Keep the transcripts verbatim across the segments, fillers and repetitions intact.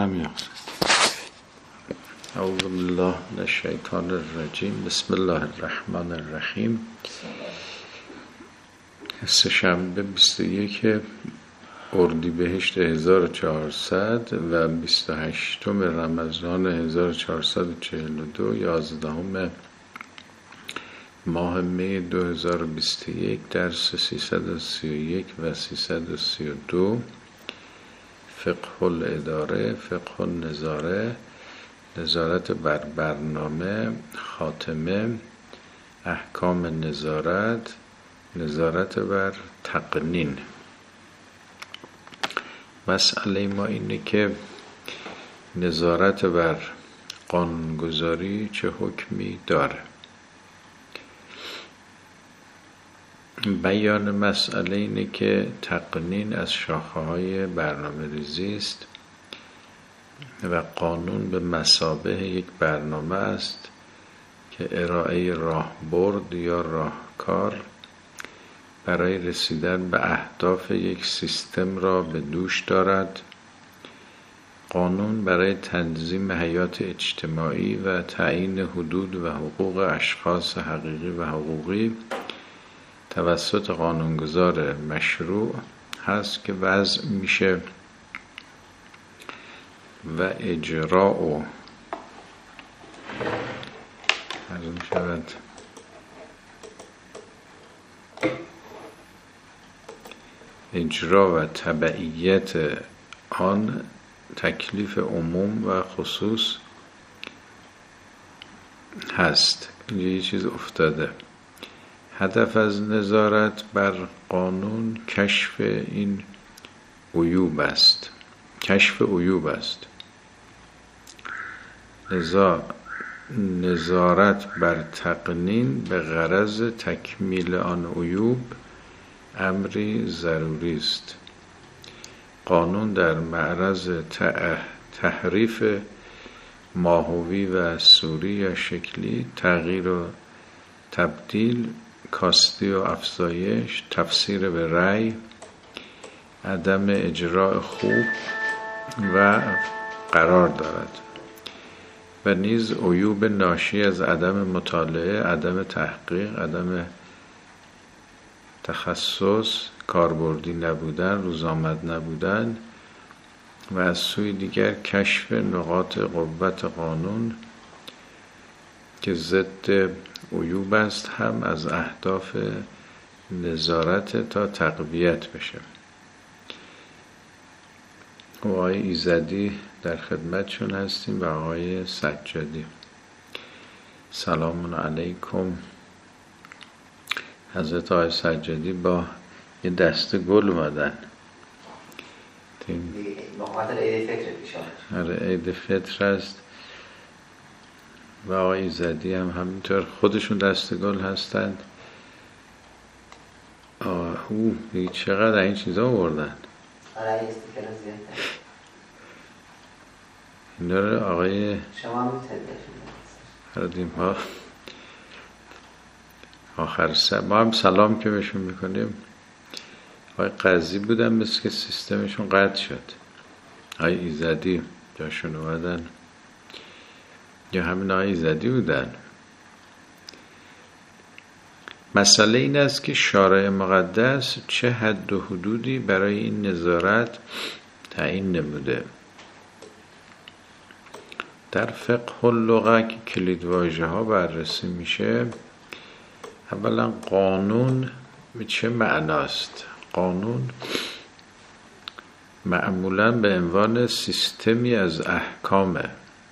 نمیاد. اعوذ بالله من الشیطان الرجیم. بسم الله الرحمن الرحیم. سه‌شنبه بیست و یک اردیبهشت هزار و چهارصد و بیست و هشتم رمضان هزار و چهارصد و چهل و دو، یازدهم ماه می دو هزار و بیست و یک، درس سیصد و سی و یک و سیصد و سی و دو. فقه الاداره، فقه النظاره، نظارت بر برنامه، خاتمه، احکام نظارت، نظارت بر تقنین. مسئله ما اینه که نظارت بر قانونگذاری چه حکمی داره. بیان مسئله اینه که تقنین از شاخه‌های برنامه ریزی است و قانون به مثابه یک برنامه است که ارائه راهبرد یا راهکار برای رسیدن به اهداف یک سیستم را به دوش دارد. قانون برای تنظیم حیات اجتماعی و تعیین حدود و حقوق اشخاص حقیقی و حقوقی توسط قانونگذار مشروع هست که وضع میشه و اجرا و عرض میشود اجرا و تبعیت آن تکلیف عموم و خصوص هست. اینجا یه چیز افتاده. هدف از نظارت بر قانون کشف این عیوب است کشف عیوب است لذا نظارت بر تقنین به غرض تکمیل آن عیوب امری ضروری است. قانون در معرض تحریف ماهوی و صوری یا شکلی، تغییر و تبدیل، کاستی و افزایش، تفسیر به رأی، عدم اجراء خوب و قرار دارد و نیز عیوب ناشی از عدم مطالعه، عدم تحقیق، عدم تخصص، کاربردی نبودن، روزآمد نبودن و از سوی دیگر کشف نقاط قوت قانون که ضد عیوب است هم از اهداف نظارت تا تقویت بشه. آقای ایزدی در خدمتشون هستیم و آقای سجادی. سلام علیکم. حضرت آقای سجادی با یه دسته گل اومدن. مقابل عید فطر پیشان. آره عید فطر است و آقای ایزدی هم همینطور خودشون دسته گل هستند. او چقدر این چیزا آوردن. آره استیکر زیاد. این داره آقای شما هم هردیم ها آخر سر ما هم سلام که بهشون میکنیم. آقای قاضی بودن مثل که سیستمشون قطع شد. آقای ایزدی جاشون اومدن یا همین آقای ایزدی بودن. مسئله این است که شارع مقدس چه حد و حدودی برای این نظارت تعیین نموده. در فقه اللغه که کلیدواژه ها بررسی میشه، اولا قانون به چه معناست؟ قانون معمولا به عنوان سیستمی از احکامه.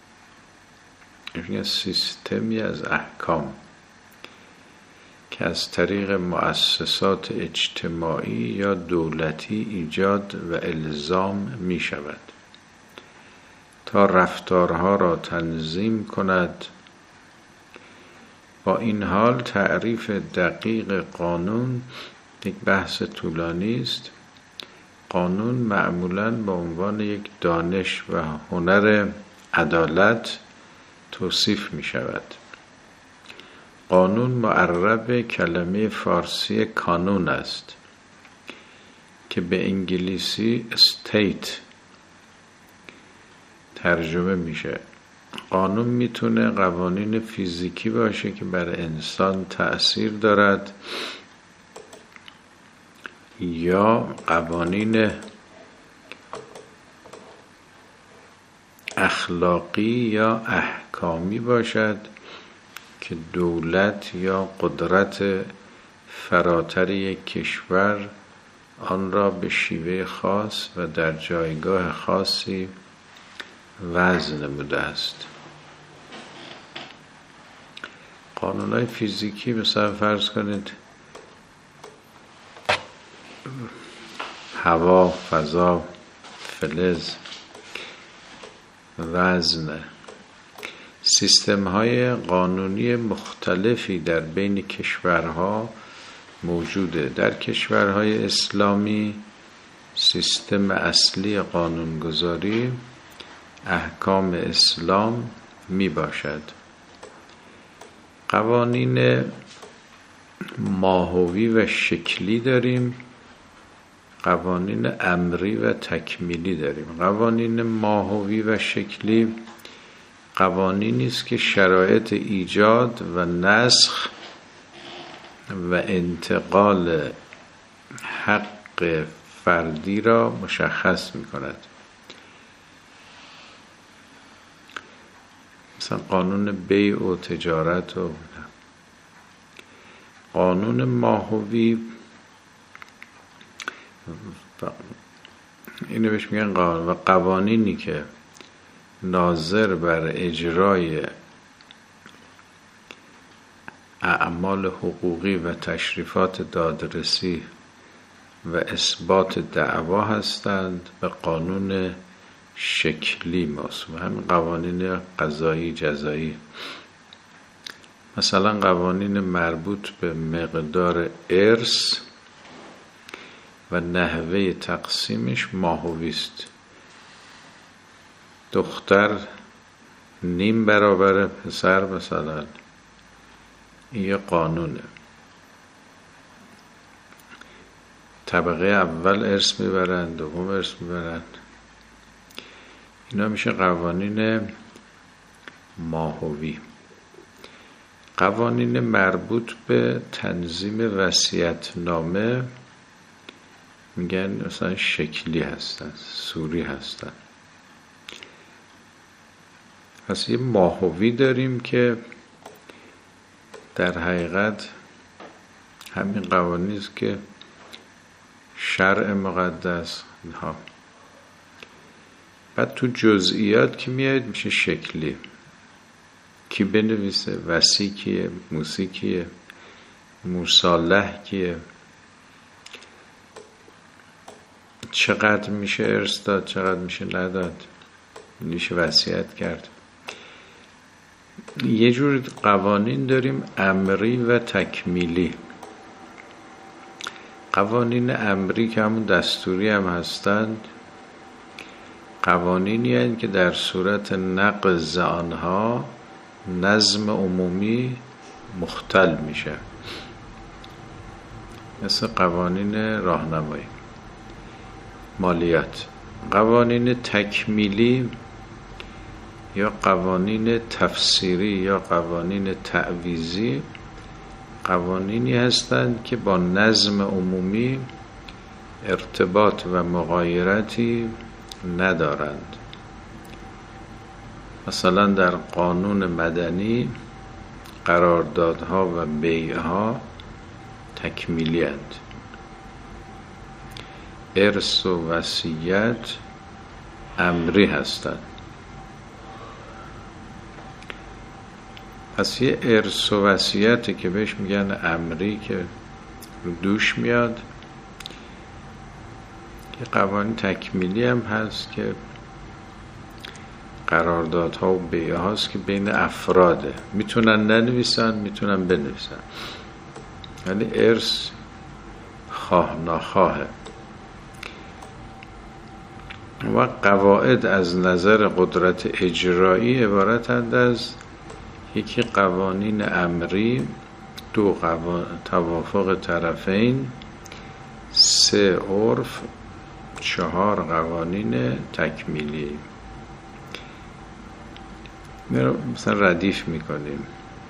یعنی سیستمی از احکام که از طریق مؤسسات اجتماعی یا دولتی ایجاد و الزام می شود تا رفتارها را تنظیم کند. با این حال تعریف دقیق قانون یک بحث طولانی است. قانون معمولاً به عنوان یک دانش و هنر عدالت توصیف می شود. قانون معرب کلمه فارسی کانون است که به انگلیسی استیت ترجمه میشه. قانون میتونه قوانین فیزیکی باشه که بر انسان تأثیر دارد، یا قوانین اخلاقی یا احکامی باشد که دولت یا قدرت فراتر یک کشور آن را به شیوه خاص و در جایگاه خاصی وضع نموده است. قانونهای فیزیکی مثلا فرض کنید هوا، فضا، فلز، وزن، سیستم های قانونی مختلفی در بین کشورها موجوده. در کشورهای اسلامی سیستم اصلی قانونگذاری احکام اسلام می باشد. قوانین ماهوی و شکلی داریم، قوانین امری و تکمیلی داریم. قوانین ماهوی و شکلی قوانینی است که شرایط ایجاد و نسخ و انتقال حق فردی را مشخص می کند. مثلا قانون بیع و تجارت و قانون ماهوی اینو بهش میگن قانون. و قوانینی که ناظر بر اجرای اعمال حقوقی و تشریفات دادرسی و اثبات دعوا هستند به قانون شکلی موسوم. همین قوانین قضایی جزایی، مثلا قوانین مربوط به مقدار ارث و نحوه تقسیمش ماهوی است. دختر نیم برابر پسر مثلا، این یه قانونه. طبقه اول ارث میبرند، دوم ارث میبرند. اینا میشه قوانین ماهوی. قوانین مربوط به تنظیم وصیت‌نامه میگن مثلا شکلی هستن، سوری هستن. پس یه ماهوی داریم که در حقیقت همین قوانین است که شرع مقدس ها. بعد تو جزئیات که میاد میشه شکلی. کی بنویسه، وصی کیه، موصی کیه، مصالح کیه، چقدر میشه ارث داد، چقدر میشه نداد، میشه وصیت کرد. یه جور قوانین داریم امری و تکمیلی. قوانین امری که همون دستوری هم هستند قوانینی هستند که در صورت نقض آنها نظم عمومی مختل میشه، مثل قوانین راهنمایی، مالیات. قوانین تکمیلی یا قوانین تفسیری یا قوانین تعویضی قوانینی هستند که با نظم عمومی ارتباط و مغایرتی ندارند. مثلا در قانون مدنی قراردادها و بیعها تکمیلی اند. ارث و وصیت امری هستند. پس یه ارث و وصیتی که بهش میگن امری که دوش میاد، یه قوانین تکمیلی هم هست که قراردادها و بیعه هاست که بین افراده، میتونن ننویسن میتونن بنویسن، ولی ارث خواه نخواهه. و قواعد از نظر قدرت اجرایی عبارتند از یکی قوانین امری، دو توافق طرفین، سه عرف، چهار قوانین تکمیلی. مثلا ردیف میکنیم.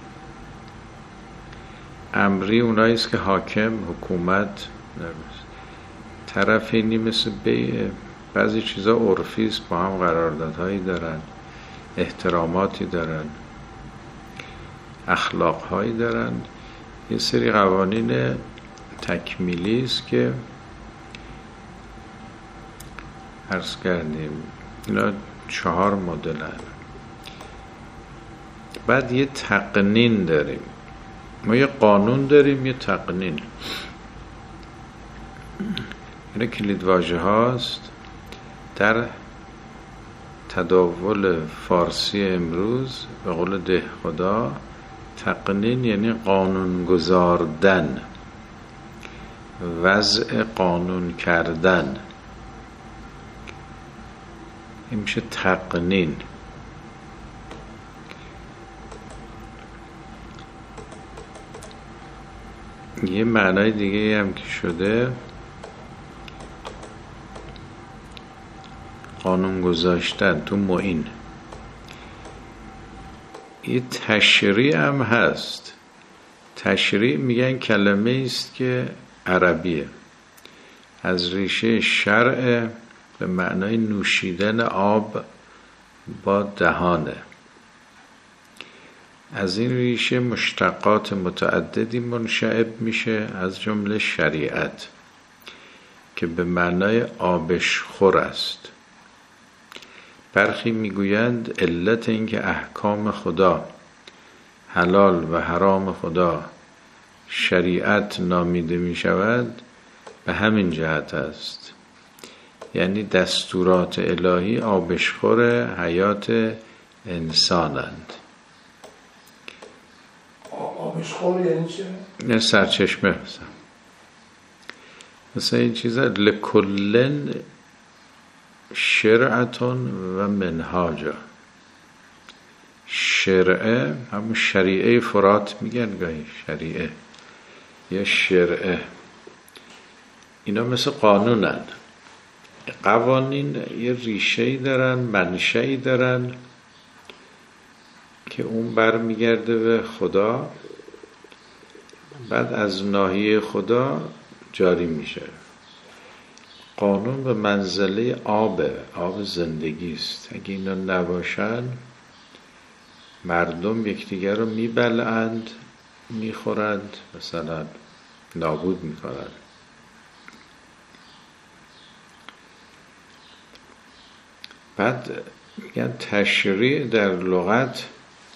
امری اوناییست که حاکم، حکومت، طرفینی مثل بیعه. بعضی چیزا عرفیست، با هم قراردادهایی دارن، احتراماتی دارن، اخلاقهایی دارن. یه سری قوانین تکمیلی است که عرض کردیم اینا چهار مدلن. بعد یه تقنین داریم. ما یه قانون داریم، یه تقنین. اینا کلید واژه هاست در تداول فارسی امروز. به قول ده خدا، تقنین یعنی قانون گذاردن، وضع قانون کردن. این میشه تقنین. یه معنای دیگه هم که شده قانون گذاشتن تو معین. یه تشریع هم هست. تشریع میگن کلمه است که عربیه، از ریشه شرع، به معنای نوشیدن آب با دهانه. از این ریشه مشتقات متعددی منشعب میشه، از جمله شریعت که به معنای آبشخور است. برخی میگویند علت این که احکام خدا، حلال و حرام خدا شریعت نامیده می شود به همین جهت است. یعنی دستورات الهی آبشخور حیات انسانند. آبشخور یعنی چه؟ یه سرچشمه مثلا مثلا این چیزا لکلن شرعتون و منهاجا. شرعه همون شریعه فرات میگن گاهی، شریعه یا شرعه. اینا مثل قانونن. قوانین یه ریشه‌ای دارن، منشأی دارن که اون برمیگرده به خدا، بعد از ناحیه خدا جاری میشه. قانون به منزله آبه، آب زندگی است. اگه اینا نباشن مردم یکدیگر رو میبلعند، میخورند، مثلا نابود میکنند. بعد میگن تشریع در لغت،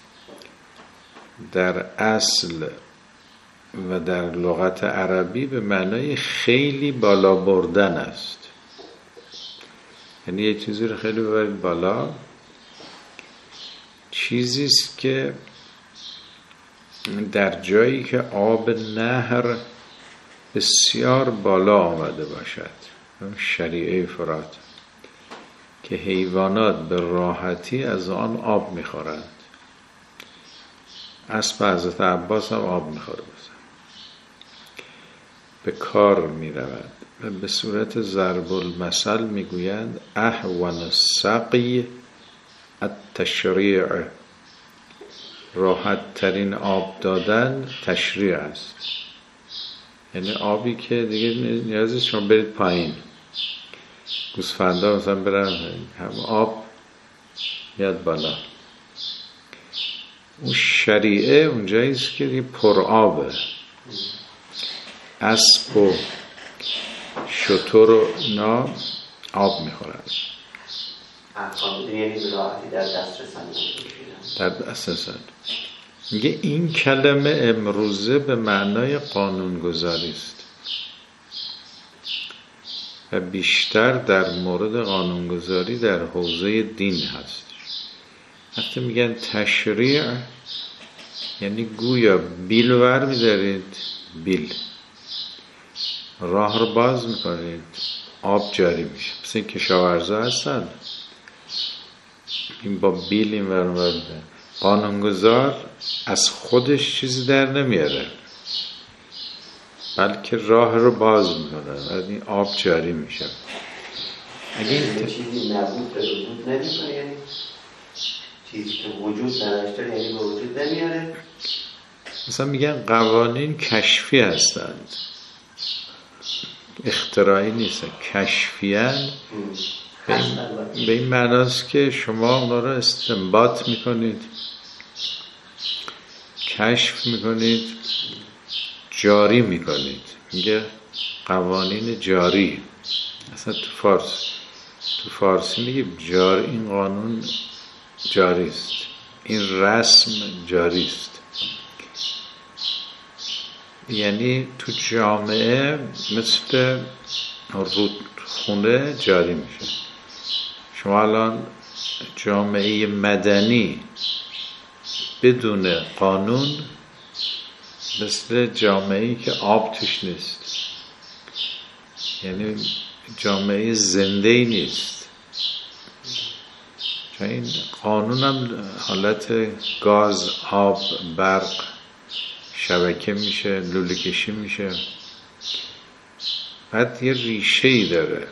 در اصل و در لغت عربی به معنای خیلی بالا بردن است. یعنی یه چیزی رو خیلی ببرید بالا. چیزیست که در جایی که آب نهر بسیار بالا آمده باشد، شریعه فرات، که حیوانات به راحتی از آن آب میخورند. اسب حضرت عباس هم آب میخوره، به کار میرود و به صورت ضرب المثل میگویند احوان السقی التشریع. راحت ترین آب دادن تشریع است. یعنی آبی که دیگه نیازی شما برید پایین، گوسفندا مثلا برن، هم آب میاد بالا. اون شریعه اونجاییست که دیگه پر آبه. اسب و شتر و اینا آب میخورن. در دسترسن. میگه این کلمه امروزه به معنای قانونگذاری است و بیشتر در مورد قانونگذاری در حوزه دین هست. وقتی میگن تشریع یعنی گویا بیل ور میدارید، بیل راه رو باز میکنید، آب جاری میشه. مثل این کشاورزا هستن، این با بیل این ور ور میدن. قانونگذار از خودش چیزی در نمیاره، بلکه راه رو باز میکنه و این آب جاری میشه. اگه این چیزی نبود به وجود نمیکنه، یعنی چیزی که وجود نداشته یعنی به وجود نمیاره. مثلا میگن قوانین کشفی هستند، اختراعی نیستن، کشفی هستند. به این معناست که شما اونا رو استنباط میکنید، کشف میکنید، جاری میکنید. میگه قوانین جاری. اصلا تو فارس تو فارسی میگه جاری، این قانون جاری است، این رسم جاری است. یعنی تو جامعه مثل رودخونه جاری میشه. شما الان جامعه مدنی بدون قانون مثل جامعه‌ای که آب توش نیست، یعنی جامعه زنده‌ای نیست. چون این قانون هم حالت گاز، آب، برق، شبکه میشه، لوله کشی میشه. بعد یه ریشه‌ای داره.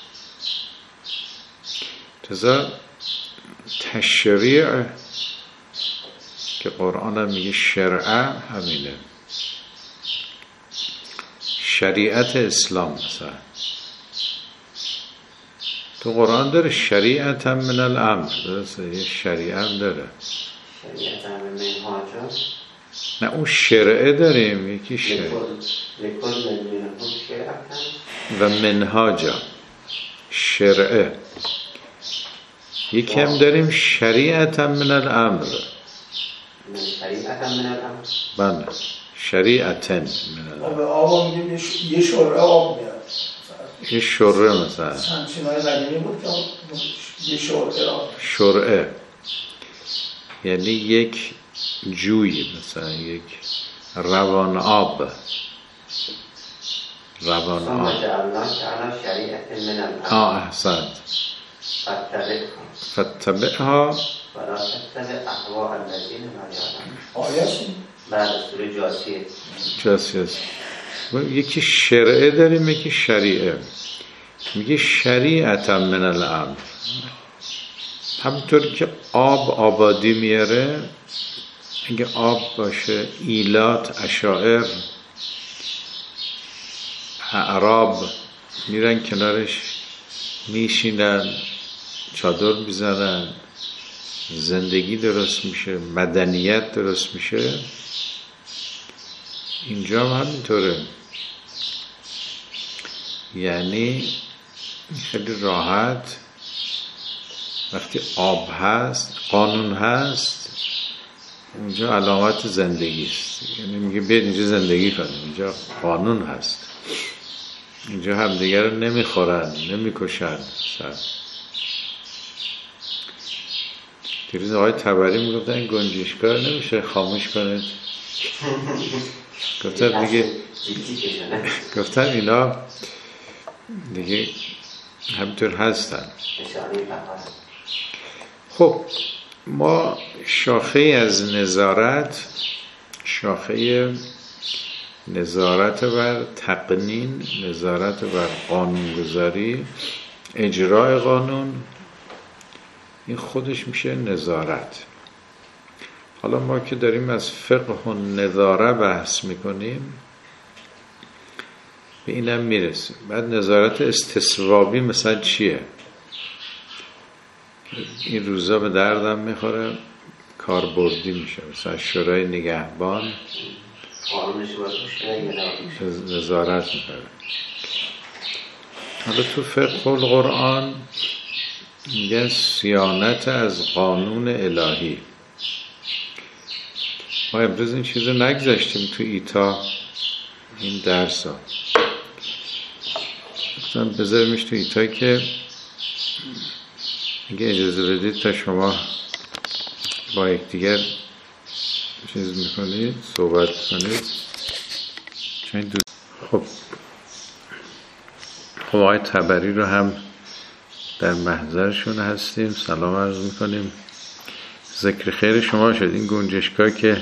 تازه تشریع که قرآن هم میگه شرع، همینه، شریعت اسلام. مثلا تو قرآن داره شریعت هم من الامر، درسته؟ یه شریعت هم داره. شریعت هم منهاجا. نه اون شرعه داریم، یکی شرعه و منهاجا شرعه. یکی هم داریم شریعت هم من الامر. شریعت هم من الامر. بله، شریعت من الامر. آب میگیم یه شوره آب میاد، یه شوره مثلا همچنای قدیمی بود که یه شوره آب. شرعه یعنی یک جوی، مثلا یک روان آب. روان آب. آه احسنت. فتبعها ولا تتبع اهواء الذين لا يعلمون. آیاتی؟ بله، سوره جاسیه. جاسیه. یکی شرعه داریم، یکی شریعه. میگه شریعت من الامر. همونطور که آب آبادی میاره، اگه آب باشه، ایلات، اشاعر، اعراب میرن کنارش میشینن، چادر میزنن، زندگی درست میشه، مدنیت درست میشه. اینجا هم همینطوره. یعنی خیلی راحت وقتی آب هست، قانون هست، اونجا علامت زندگی است. یعنی میگه بیاید اینجا زندگی کنیم، اینجا قانون هست، اینجا همدیگر رو نمیخورن، نمیکشن. دیروز آقای تبری میگفتن گنجشگاه نمیشه خاموش کنید. گفتن دیگه گفتن اینا دیگه همینطور هستن. خب ما شاخه از نظارت، شاخه نظارت بر تقنین، نظارت بر قانونگذاری، اجرای قانون، این خودش میشه نظارت. حالا ما که داریم از فقه و نظاره بحث میکنیم، به اینم میرسیم. بعد نظارت استصوابی مثلا چیه؟ این روزا به دردم میخوره، کاربردی میشه. مثلا شورای نگهبان نظارت میکنه. حالا تو فقه القرآن میگن صیانت از قانون الهی. ما امروز این چیز رو نگذاشتیم تو ایتا، این درس ها گفتم بذاریمش تو ایتا که اگه اجازه بدید تا شما با یک دیگر چیز میکنید، صحبت کنید. خب خب آقای تبری رو هم در محضرشون هستیم، سلام عرض میکنیم. ذکر خیر شما شد. این گنجشگاه که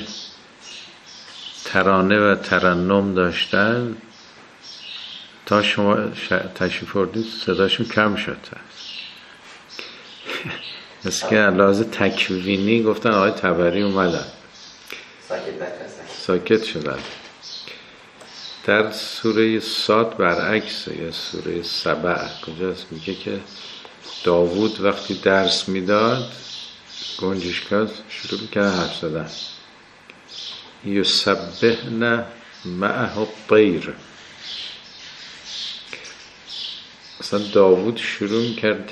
ترانه و ترنم داشتن، تا شما تشریف آوردید صداشون کم شد. مثل که لحاظ تکوینی گفتن آقای طبری اومدن ساکت شدن. در سوره صاد برعکس، یا سوره سبع کجاست میگه که داوود وقتی درس میداد گنجشکا شروع میکنه حرف زدن. یسبحن معه الطیر. اصلا داوود شروع میکرد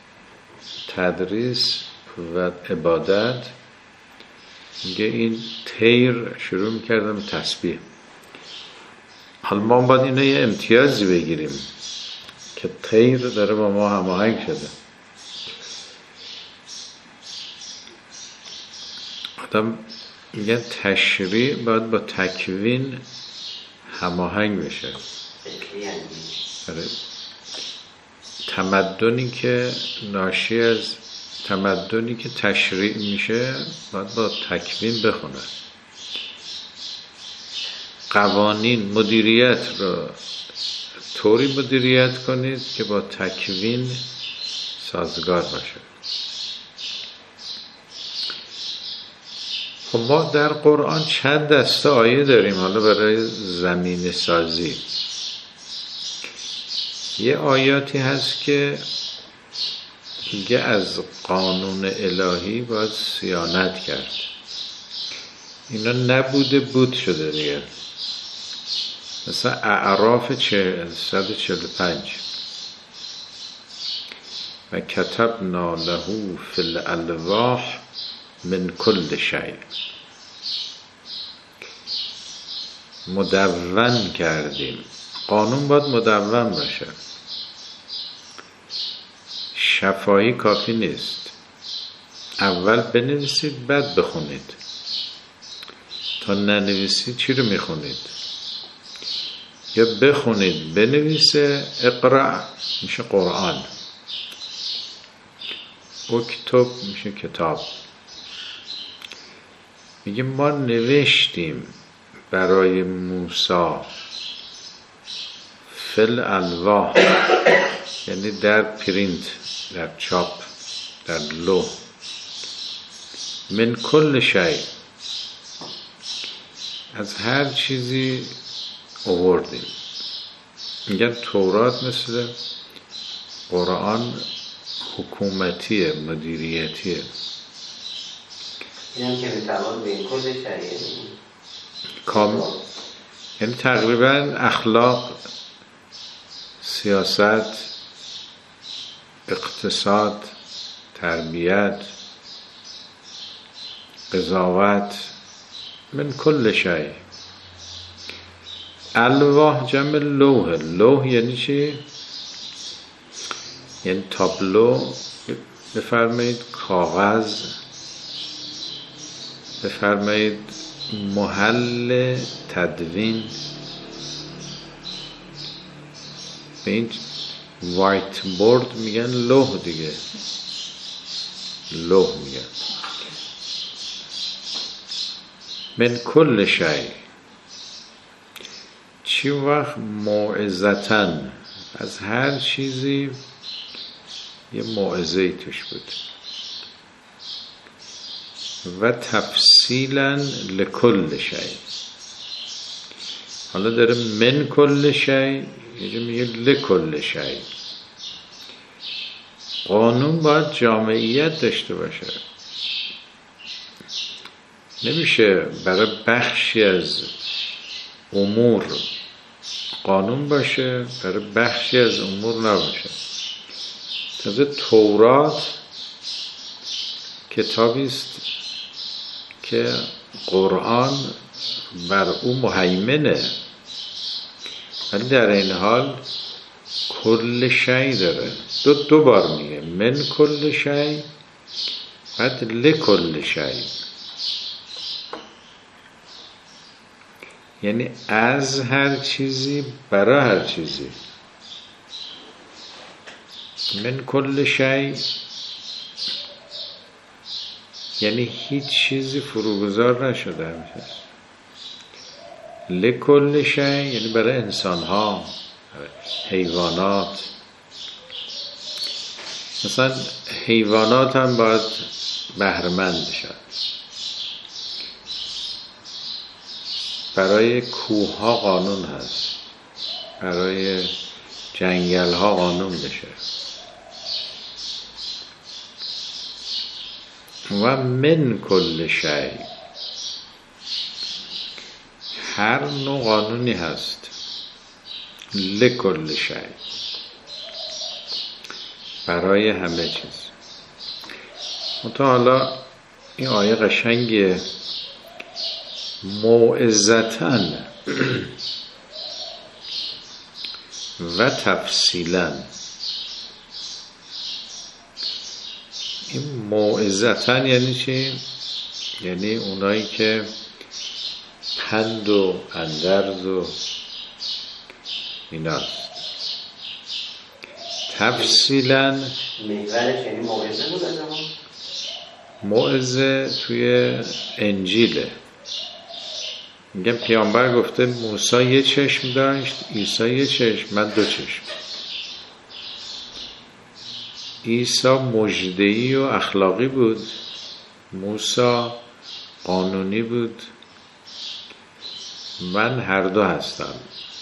تدریس و عبادت، میگه این طیر شروع میکردم تسبیح. حالا ما باید اینو یه امتیازی بگیریم که طیر داره با ما هماهنگ شده. آدم میگن تشریع باید با تکوین هماهنگ بشه. تمدنی که ناشی از تمدنی که تشریع میشه باید با تکوین بخونه. قوانین مدیریت رو طوری مدیریت کنید که با تکوین سازگار باشه. خب ما در قرآن چند دسته آیه داریم حالا برای زمین سازی. یه آیاتی هست که میگه از قانون الهی باید صیانت کرد. اینا نبوده بود شده دیگه. مثلا اعراف صد و چهل و پنج و کتبنا له فی الالواح من کل شیء، مدون کردیم. قانون باید مدون باشه. شفاهی کافی نیست. اول بنویسید بعد بخونید. تا ننویسید چی رو میخونید؟ یا بخونید بنویسه اقرأ میشه قرآن، اکتب میشه کتاب. میگه ما نوشتیم برای موسی فل الواح، یعنی در پرینت، در چاپ، در لوح، من کل شیء، از هر چیزی آوردیم. میگن تورات مثل قرآن حکومتیه، مدیریتیه. این هم که میتوان به این کل شریعه کامل، یعنی تقریبا اخلاق، سیاست، اقتصاد، تربیت، قضاوت، من کل شیء. الواح جمع لوح. لوح یعنی چی؟ یعنی تابلو، بفرمایید کاغذ، بفرمایید محل تدوین. به این وایت بورد میگن لوح دیگه، لوح میگن. من کل شیء. چی وقت موعظتن، از هر چیزی یه موعظه‌ای توش بود. و تفصیلا لکل شیء. حالا داره من کل شیء، یه میگه لکل شیء. قانون باید جامعیت داشته باشه. نمیشه برای بخشی از امور قانون باشه، برای بخشی از امور نباشه. تازه تورات کتابی است که قرآن بر او مهیمنه، ولی در این حال کل شیء داره. دو دو بار میگه من کل شیء، بعد لکل شیء، یعنی از هر چیزی برای هر چیزی. من کل شیء یعنی هیچ چیزی فروگذار نشده همیشه. لکل شیء یعنی برای انسان ها، حیوانات. مثلا حیوانات هم باید بهره‌مند بشن. برای کوه ها قانون هست، برای جنگل ها قانون بشه و من کل شی، هر نوع قانونی هست، لکل شی، برای همه چیز. منتها حالا این آیه قشنگیه، موعظتن و تفصیلا. این موعظتن یعنی چی؟ یعنی اونایی که پند و اندرز و ایناست. تفصیلا محورش یعنی موعظه بود. موعظه توی انجیله، میگم پیامبر گفته موسی یه چشم داشت، عیسی یه چشم، من دو چشم. عیسی مجدهی و اخلاقی بود، موسی قانونی بود، من هر دو هستم.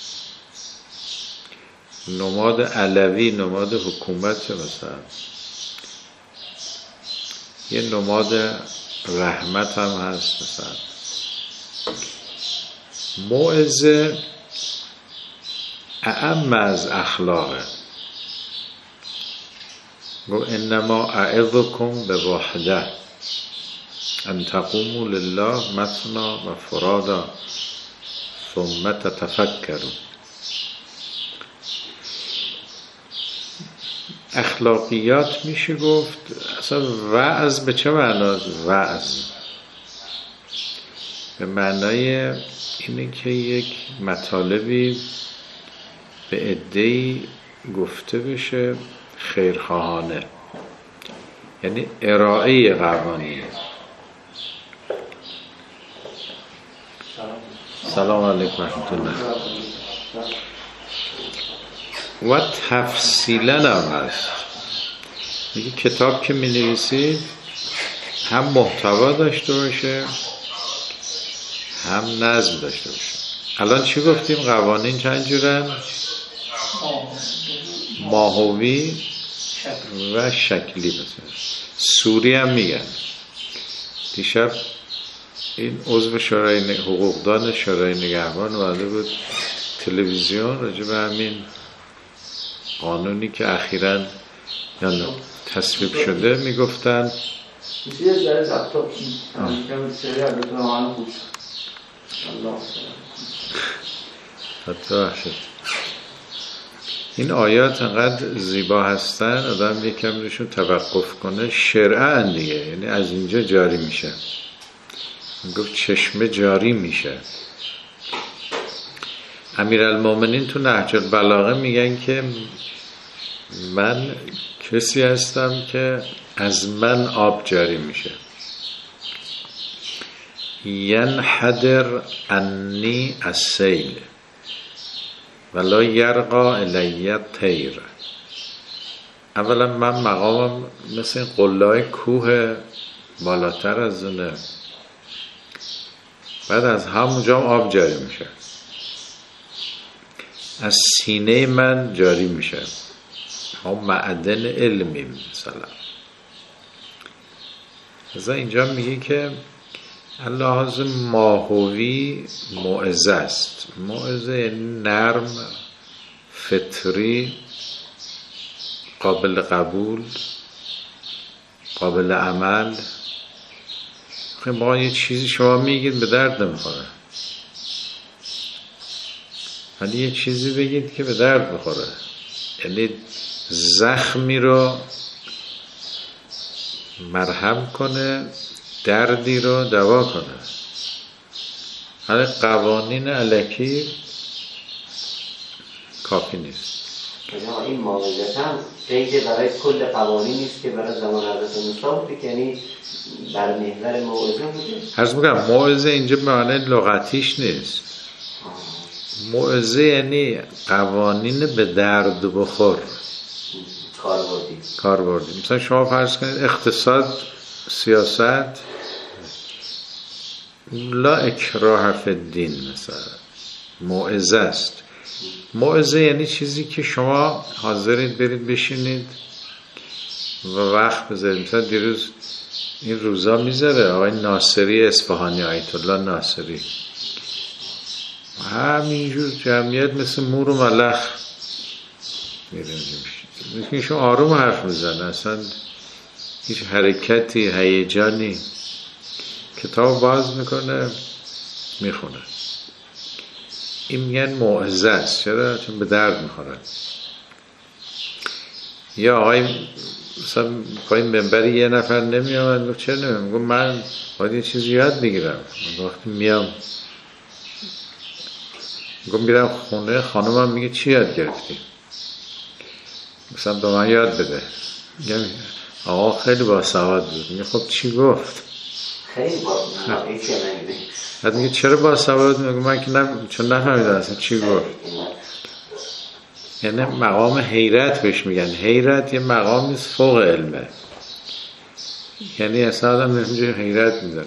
نماد علوی، نماد حکومت، مثلا یه نماد رحمت هم هست. مثلا موعظه اعم از اخلاقه، گو انما اعظکم بوحده ان تقوموا لله مثنا و فرادا ثم تتفکروا. اخلاقیات میشه گفت اصلا وعظ به چه معناست؟ وعظ به معنای اینه که یک مطالبی به عده‌ای گفته بشه خیرخواهانه، یعنی ارائه قوانین. سلام علیکم رحمت الله. و تفصیلا هم هست، میگه کتاب که می نویسید هم محتوا داشته باشه هم نظم داشته باشه. الان چی گفتیم؟ قوانین چند جورن؟ ماهوی و شکلی. مثلا سوری هم میگن. دیشب این عضو شورای حقوقدان شورای نگهبان اومده بود تلویزیون راجع به همین قانونی که اخیراً یعنی تصویب شده میگفتن این آیات انقدر زیبا هستن آدم یکم روشون توقف کنه. شرعاً دیگه، یعنی از اینجا جاری میشه. گفت چشمه جاری میشه. امیرالمومنین تو نهج البلاغه میگن که من کسی هستم که از من آب جاری میشه. ینحدر انی السیل ولا یرقا الی طیر. اولا من مقامم مثل این قله‌های کوه بالاتر از اونه، بعد از همونجا آب جاری میشه، از سینه من جاری میشه. ما معدن علمی مثلا. از اینجا میگه که اللحاظ ماهوی موعظه است. موعظه یعنی نرم، فطری، قابل قبول، قابل عمل. خیلی با یه چیزی شما میگید به درد نمیخوره، ولی یه چیزی بگید که به درد بخوره، یعنی زخمی رو مرهم کنه، دردی رو دوا کنه. حالا قوانین الکی کافی نیست. این موعظه هم قید برای کل قوانین نیست که برای زمان حضرت موسی بود، یعنی در محور موعظه بوده. عرض می‌کنم موعظه اینجا به معنی لغتیش نیست. موعظه یعنی قوانین به درد بخور. کاربردی کاربردی. مثلا شما فرض کنید اقتصاد، سیاست، لا اکراه فی الدین، مثلا موعظه است. موعظه یعنی چیزی که شما حاضرید برید بشینید و وقت بذارید. مثلا دیروز این روزا میذاره آقای ناصری اصفهانی، آیت الله ناصری، همینجور جمعیت مثل مور و ملخ میره میشه، میشون آروم حرف میزنه، اصلا هیچ حرکتی، هیجانی، کتاب باز میکنه میخونه. این میگن موعظه است. چرا؟ چون به درد میخوره. یا آقای مثلا پایین منبری یه نفر نمیامد، گفت چرا نمیام؟ گفت من باید یه چیزی یاد بگیرم. وقتی میام گفت میرم خونه، خانمم میگه چی یاد گرفتی؟ مثلا به من یاد بده. میگم آقا خیلی باسواد بود. میگه خب چی گفت؟ خیلی با ایچی نمیده. بعد میگه چرا باسواد؟ میگه من که نم... چون نفهمیدم اصلا چی گفت. یعنی مقام حیرت بهش میگن. حیرت یه مقام نیست، فوق علمه. یعنی اصلا آدم اینجوری حیرت میزنه.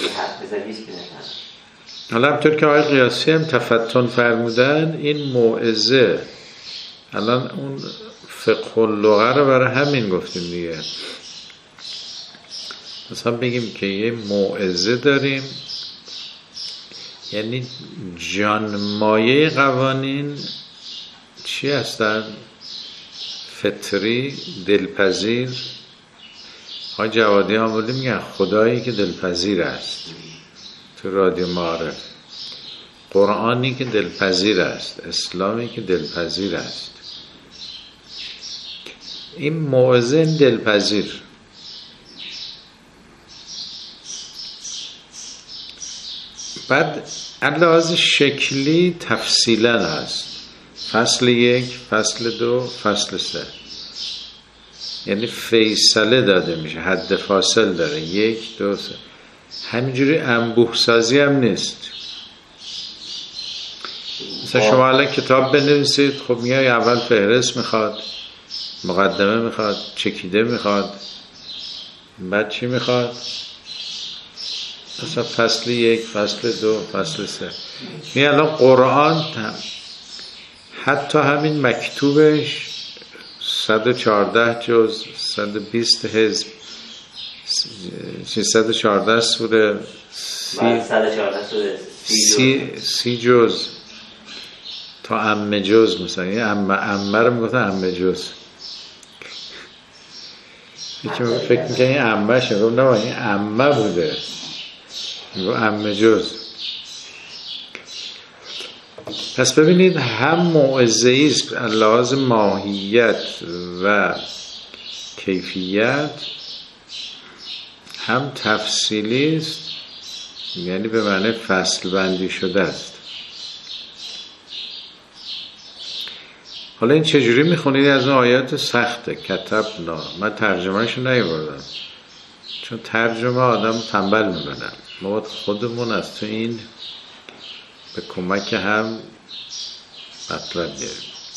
حالا همطور که آقای قیاسی هم تفتن فرمودن، این موعظه، الان اون فقه اللغه رو برای همین گفتیم دیگه. مثلا بگیم که یه موعظه داریم، یعنی جانمایه قوانین چی هستن؟ فطری، دلپذیر. های جوادی آمولی میگن خدایی که دلپذیر است، تو رادیو معارف. قرآنی که دلپذیر است، اسلامی که دلپذیر است. این موعظه دلپذیر. بعد لحاظ شکلی تفصیلا هست. فصل یک، فصل دو، فصل سه. یعنی فیصله داده میشه، حد فاصل داره، یک، دو، سه. همینجوری انبوه سازی هم نیست. مثلا شما الان کتاب بنویسید، خب میگه اول فهرست میخواد، مقدمه میخواد، چکیده میخواد، بعد چی میخواد؟ مثلا فصل یک، فصل دو، فصل سه. میگه الان قرآن حتی همین مکتوبش صد و چهارده جز، صد و بیست حزب، صد و چهارده سوره، سی, سی جز تا ام جز. مثلا این ام ام رو میگفتن ام جز. یکی فکر میکنه این امه شه، نه این امه بوده، میگو ام جز. پس ببینید هم موعظه‌ای است از لحاظ ماهیت و کیفیت، هم تفصیلی است، یعنی به معنی فصل بندی شده است. حالا این چجوری میخونید؟ از اون آیات سخته. کتبنا، من ترجمهشو نیاوردم چون ترجمه آدم تنبل میکنه. ما باید خودمون از تو این به کمک هم مطلب بیاریم.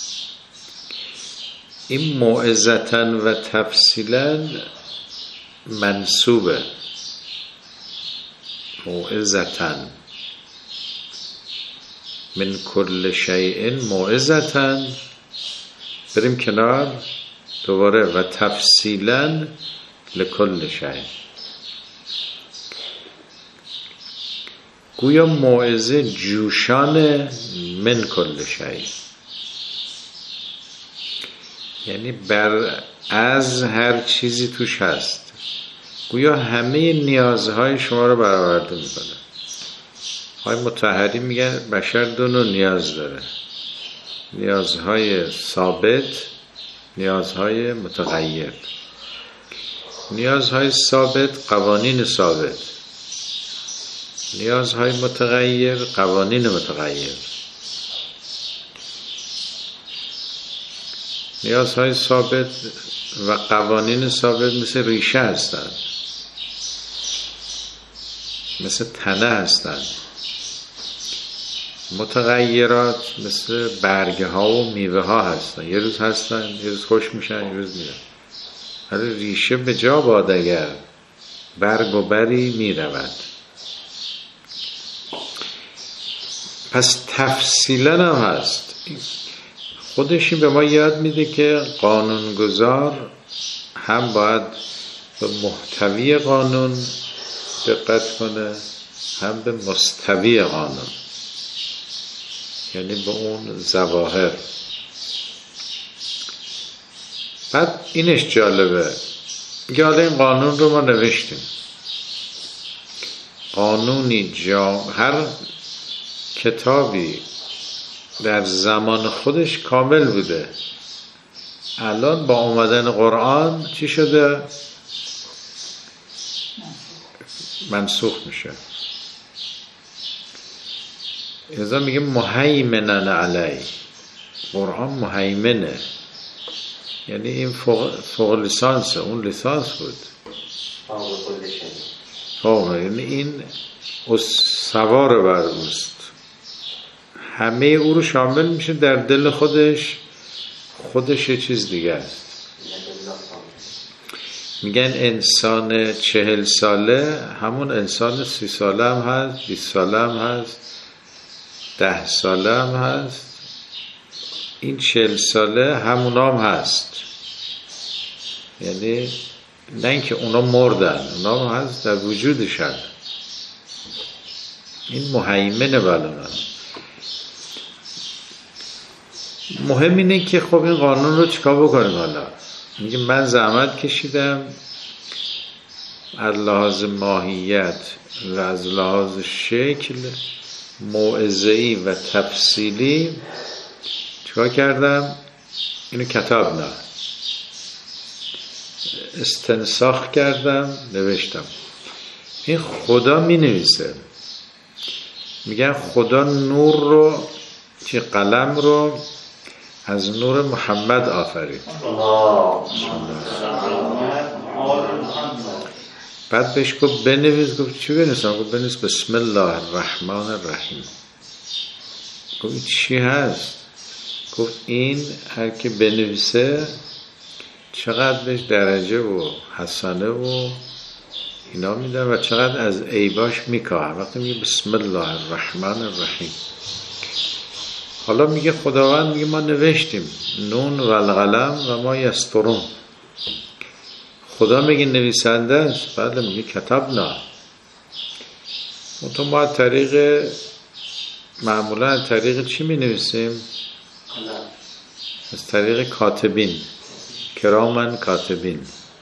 این موعظتن و تفصیلا منصوبه. موعظتن من کل شیء موعظتن، بریم کنار دوباره، و تفصیلا لکل شیء. گویا موعظه جوشان من کل شیء، یعنی بر از هر چیزی توش هست. گویا همه نیازهای شما رو برآورده میکنه. های مطهری میگن بشر دو نوع نیاز داره: نیازهای ثابت، نیازهای متغیر. نیازهای ثابت قوانین ثابت، نیازهای متغیر قوانین متغیر. نیازهای ثابت و قوانین ثابت مثل ریشه هستند، مثل تنه هستند. متغیرات مثل برگه ها و میوه ها هستن، یه روز هستن یه روز خوش میشن یه روز میرن، ولی ریشه به جا باد اگر برگ و بری میرود. پس تفصیلا هم هست. خودشی به ما یاد میده که قانونگذار هم باید به محتوی قانون دقت کنه هم به مستوی قانون، یعنی به اون ظواهر. بعد اینش جالبه که حالا این قانون رو ما نوشتیم، قانونی جا هر کتابی در زمان خودش کامل بوده، الان با اومدن قرآن چی شده؟ منسوخ میشه. ازا میگه مهیمنن علی، قرآن مهیمنه، یعنی این فوق, فوق لیسانسه، اون لیسانس بود فوق، یعنی این سوار بر اوست، همه او رو شامل میشه در دل خودش، خودش یه چیز دیگه است. میگن انسان چهل ساله همون انسان سی ساله هم هست، بیست ساله هم هست، ده ساله هم هست، این چهل ساله همون هم هست، یعنی نه اینکه اونا مردن، اونا هم هست در وجودشن. این مهیمنه بلانه. مهم اینه که خب این قانون رو چیکار بکنیم. حالا میگه من زحمت کشیدم از لحاظ ماهیت و از لحاظ شکل موعظه‌ای و تفصیلی چیکار کردم؟ اینو کتاب نه استنساخ کردم، نوشتم. این خدا می نویسه، میگن خدا نور رو چه قلم رو از نور محمد آفرید. بعد بهش گفت بنویس، گفت چی بنویسم؟ گفت بنویس بسم الله الرحمن الرحیم. گفت این چی هست؟ گفت این هر که بنویسه چقدر بهش درجه و حسنه و اینا میدن و چقدر از عیباش میکاهه وقتی میگه بسم الله الرحمن الرحیم. حالا میگه خداوند میگه ما نوشتیم نون و القلم و ما یسطرون. خدا میگه نویسنده است، بعد میگه کتبنا. تو ما طریق معمولا طریق چی می نویسیم؟ از طریق کاتبین، کرامن کاتبین.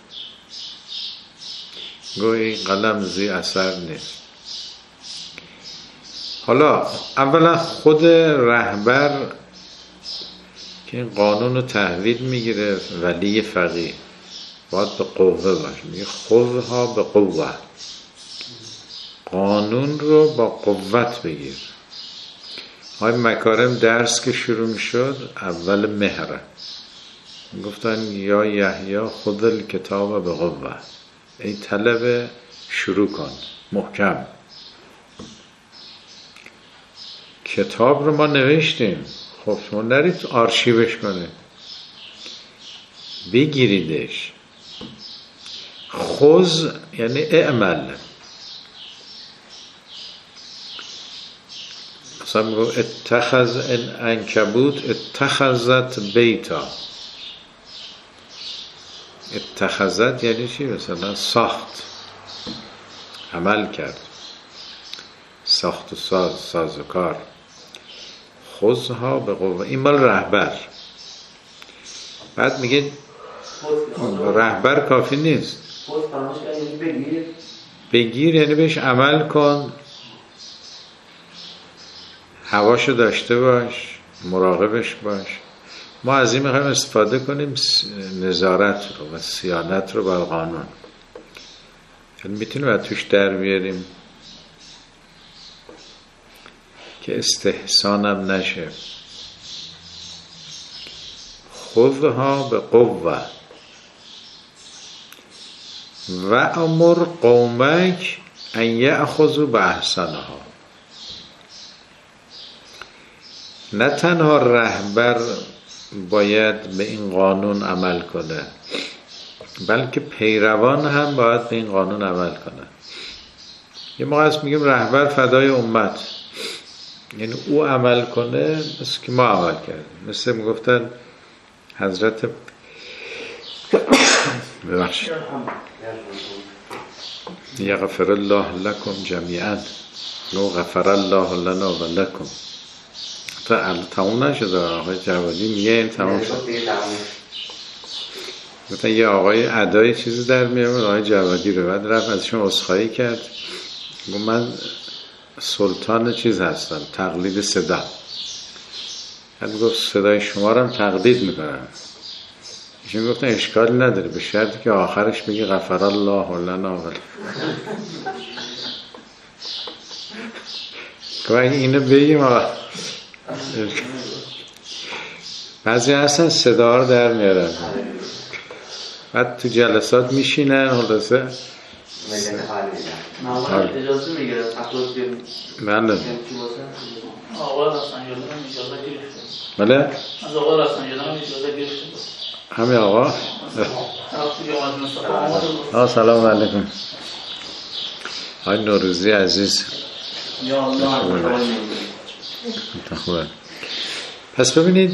گویی قلم زی اثر نیست. حالا اولا خود رهبر که این قانون رو تحویل میگیره، ولی فقیه باید به قوه باشه، میگه خذها به قوه، قانون رو با قوت بگیر. های مکارم درس که شروع میشد اول مهره، گفتن یا یحیی خذ الکتاب به قوه، ای طلبه شروع کن محکم. کتاب رو ما نوشتیم، خب شما نرید آرشیوش کنه، بگیریدش. خذ یعنی اعمل. مثلا میگو اتخذ عنکبوت اتخذت بیتا. اتخذت یعنی چی؟ مثلا ساخت، عمل کرد، ساخت و ساز، ساز و کار. خذها به قوه، این مال رهبر. بعد میگه رهبر کافی نیست، بگیر یعنی بهش عمل کن، هواشو داشته باش، مراقبش باش. ما از این میخوایم استفاده کنیم نظارت رو و صیانت رو بر قانون، یعنی میتونیم از توش در بیاریم که استحسانم نشه. خذها به قوه و امر قومک ان یأخذوا باحسنها. نه تنها رهبر باید به این قانون عمل کنه، بلکه پیروان هم باید به این قانون عمل کنه. یه موقع هست میگیم رهبر فدای امت، یعنی او عمل کنه مثل که ما عمل کردیم. مثل میگفتن حضرت ببخشید یغفر الله لکم جمیعا نو غفر الله لنا و لکم. تا تموم نشده، آقای جوادی میگه این تموم شد. مثلا یه آقای ادای چیزی در میاره، آقای جوادی رو بعد رفت ازشون عذرخواهی کرد، گفت من سلطان چیز هستم، تقلید صدا. بعد گفت صدای شما رو هم تقلید میکنم. ایشون گفتن اشکالی نداره به شرطی که آخرش بگی غفر الله لنا و که اگه اینو بگیم آقا بعضی هستن صدا رو در میارن، بعد تو جلسات میشینن خلاصه اجازه میگیره تقلید کنیم. بله آقا رفتن یادم اجازه گرفتم. بله از آقا رفتن یادم اجازه گرفتم. همین آقا. آقا سلام علیکم. آقای نوروزی عزیز. یا الله. خوبه. پس ببینید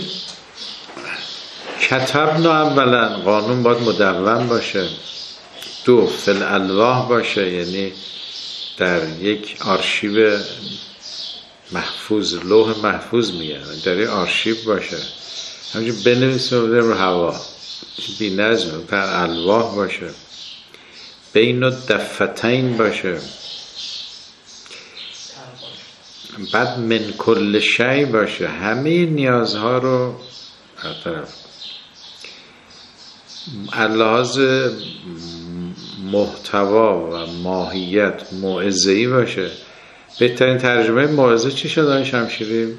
کتبنا اولا قانون باید مدون باشه، دو فی الالواح باشه، یعنی در یک آرشیو محفوظ، لوح محفوظ میگن، در یک آرشیو باشه، همینجور بنویسیم بوده رو هوا، بی نظم، در الواح باشه، بین الدفتین باشه، بعد من کل شی باشه، همه نیازها رو برطرف. لحاظ محتوا و ماهیت موعظه‌ای باشه. بهترین ترجمه موعظه چی شد آقای شمشیری؟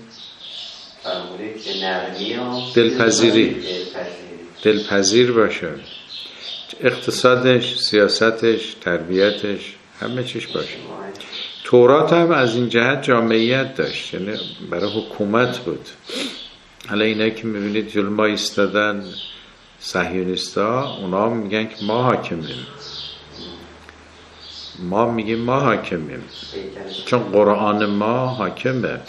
دلپذیری. دلپذیر باشه، اقتصادش، سیاستش، تربیتش، همه چیش باشه. تورات هم از این جهت جامعیت داشت، یعنی برای حکومت بود. حالا اینا که میبینید جلو ما ایستادن صهیونیستا، اونا میگن که ما حاکمیم، ما میگیم ما حاکمیم چون قرآن ما حاکمه،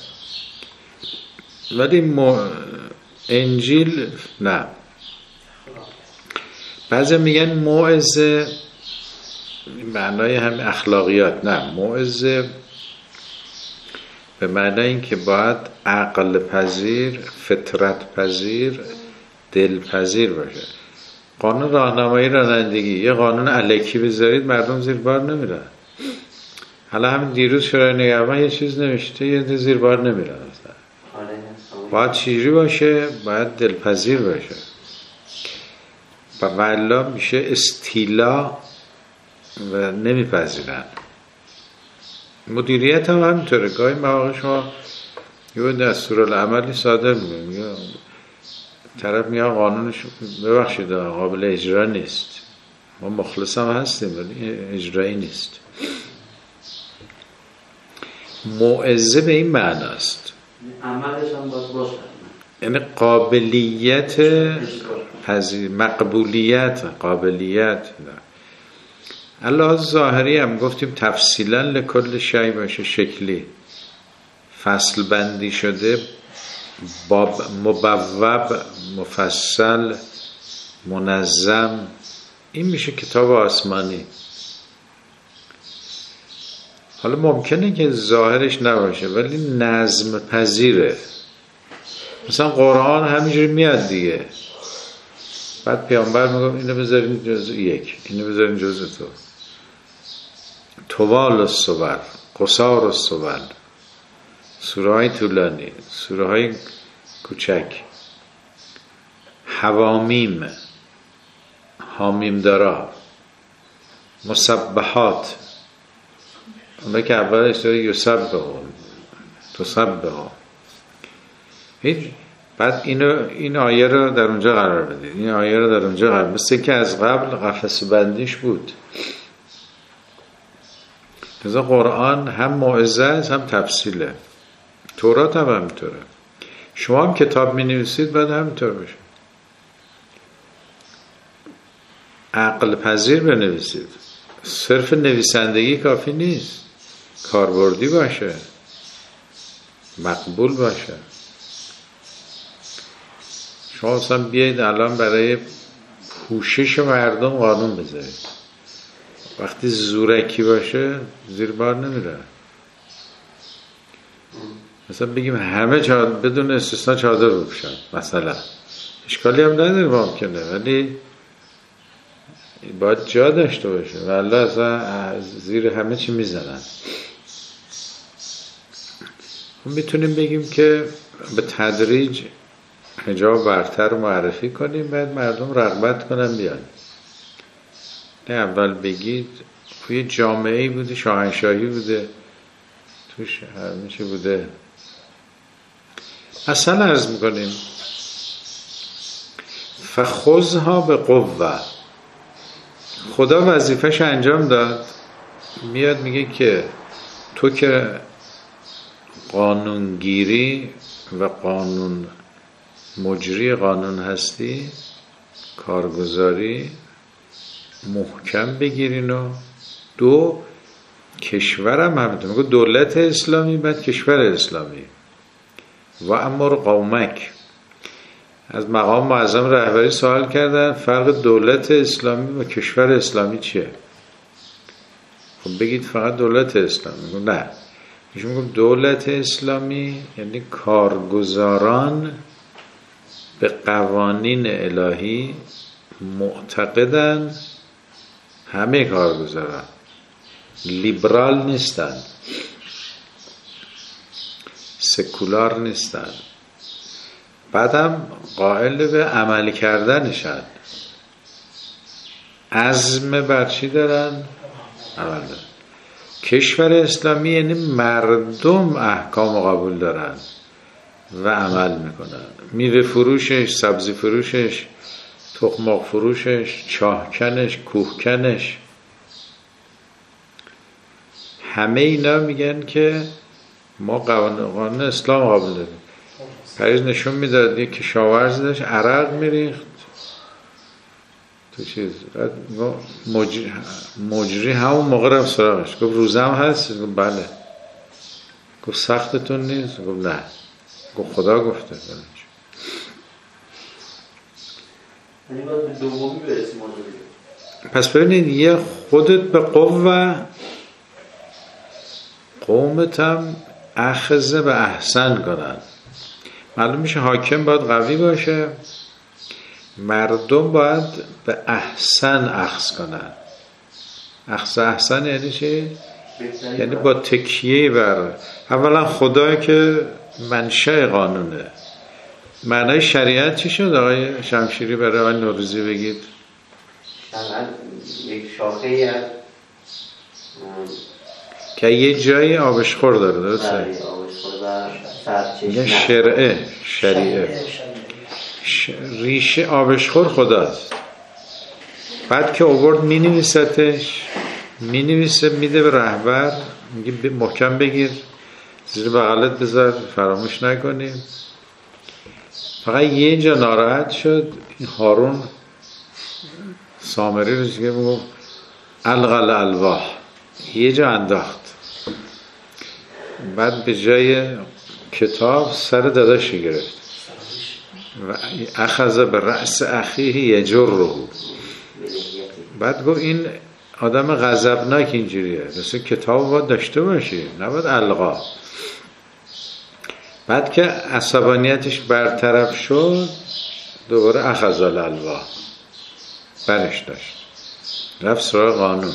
ولی م... انجیل نه. بعضی میگن موعظه معنای هم اخلاقیات، نه، موعظه به معنای این که باید عقل پذیر، فطرت پذیر، دل پذیر باشه. قانون راهنمایی رانندگی یه قانون الکی بذارید مردم زیر بار نمیرن. حالا همین دیروز شورای نگهبان یه چیز نوشته، یه زیر بار نمیرن. باید چیزی باشه، باید دلپذیر باشه و والا میشه استیلا و نمیپذیرن. مدیریت هم همینطوره. گاهی مواقع شما یه دستورالعملی صادر میگه، طرف میگه قانونش ببخشید قابل اجرا نیست، ما مخلص هم هستیم ولی اجرایی نیست. موعظه به این معنی است، عملش هم باید باشه، یعنی قابلیت پذیر، مقبولیت، قابلیت. الله ظاهری هم گفتیم تفصیلا لکل شی باشه، شکلی فصل بندی شده، باب مبوب، مفصل، منظم. این میشه کتاب آسمانی. حالا ممکنه که ظاهرش نباشه ولی نظم پذیره. مثلا قرآن همینجوری میاد دیگه، بعد پیامبر میگه اینو بذارین جزء یک، اینو بذارین جزء تو، طوال الصور، قصار الصور، سوره های طولانی، سوره های کوچک، حوامیم، حامیم دارا، مسبحات، اونها که اولش داره یسبح تسبح. بعد اینو این آیه رو در اونجا قرار بدید، این آیه رو در اونجا قرار، مثل که از قبل قفس بندیش بود. لذا قرآن هم موعظه است هم تفصیله. تورات هم همینطوره. شما هم کتاب می نویسید باید همینطور باشه، عقل پذیر بنویسید. صرف نویسندگی کافی نیست، کاربردی باشه، مقبول باشه. شما اصلا بیایید الان برای پوشش مردم قانون بذارید، وقتی زورکی باشه زیر بار نمیره. مثلا بگیم همه چادر بدون استثنا چادر بپوشن مثلا، اشکالی هم نداره ممکنه، ولی باید جا داشته باشه و الله اصلا زیر همه چی میزنن. میتونیم بگیم که به تدریج حجاب برتر رو معرفی کنیم، بعد مردم رغبت کنن بیان. نه اول بگید توی جامعه‌ای بوده، شاهنشاهی بوده، توش همه چی بوده. اصلا عرض میکنیم فخذها به قوه. خدا وظیفه‌ش انجام داد، میاد میگه که تو که قانونگیری و قانون مجری قانون هستی، کارگزاری محکم بگیرینو. دو، کشورم همینطور، میگه دولت اسلامی بعد کشور اسلامی. و امر قومک، از مقام معظم رهبری سوال کردن فرق دولت اسلامی و کشور اسلامی چیه؟ خب بگید فقط دولت اسلامی. میگم نه، میشون میگم دولت اسلامی یعنی کارگزاران به قوانین الهی معتقدن، همه کارگزاران لیبرال نیستن، سکولار نیستن، بعدم قائل به عمل کردنشن، عزم بر چی دارن؟ عمل دارن. کشور اسلامی یعنی مردم احکام قبول دارن و عمل میکنن. میوه فروشش، سبزی فروشش، تخم فروشش، چاهکنش، کوهکنش، همه اینا میگن که ما قانون, قانون اسلام قبول داریم. پریز نشون میداد یک کشاورز داشت عرق میریخت تو چیز، مجری, مجری همون موقع رفت سراغش، گفت روزم هست؟ گفت بله. گفت سختتون نیست؟ گفت نه. گفت خدا گفته. پس ببینید یه خودت به قوه، قومتم اخذ به احسن کنن. معلوم میشه حاکم باید قوی باشه، مردم باید به احسن اخذ کنن. اخذ احسن یعنی چی؟ یعنی با تکیه بر اولا خدا که منشأ قانونه. معنای شریعت چی شد آقای شمشیری برای آقای نوروزی بگید؟ شریعت یک شاخه از که یه جایی آبشخور داره، درسته؟ یه شرعه، شریعه، ش... ریشه آبشخور خداست. بعد که آورد می نویستش، می نویسه میده به رهبر، میگه محکم بگیر، زیر بغلت بذار، فراموش نکنیم. فقط یه جا ناراحت شد، این هارون سامری رو که میگو الغل الواح، یه جا انداخت، بعد به جای کتاب سر داداشی گرفت و اخذ به رأس اخیه یجره. بعد گفت این آدم غضبناک اینجوریه، مثل کتاب باید داشته باشی، نباید القا. بعد که عصبانیتش برطرف شد دوباره اخذ الالوا، برش داشت، رفت سراغ قانون.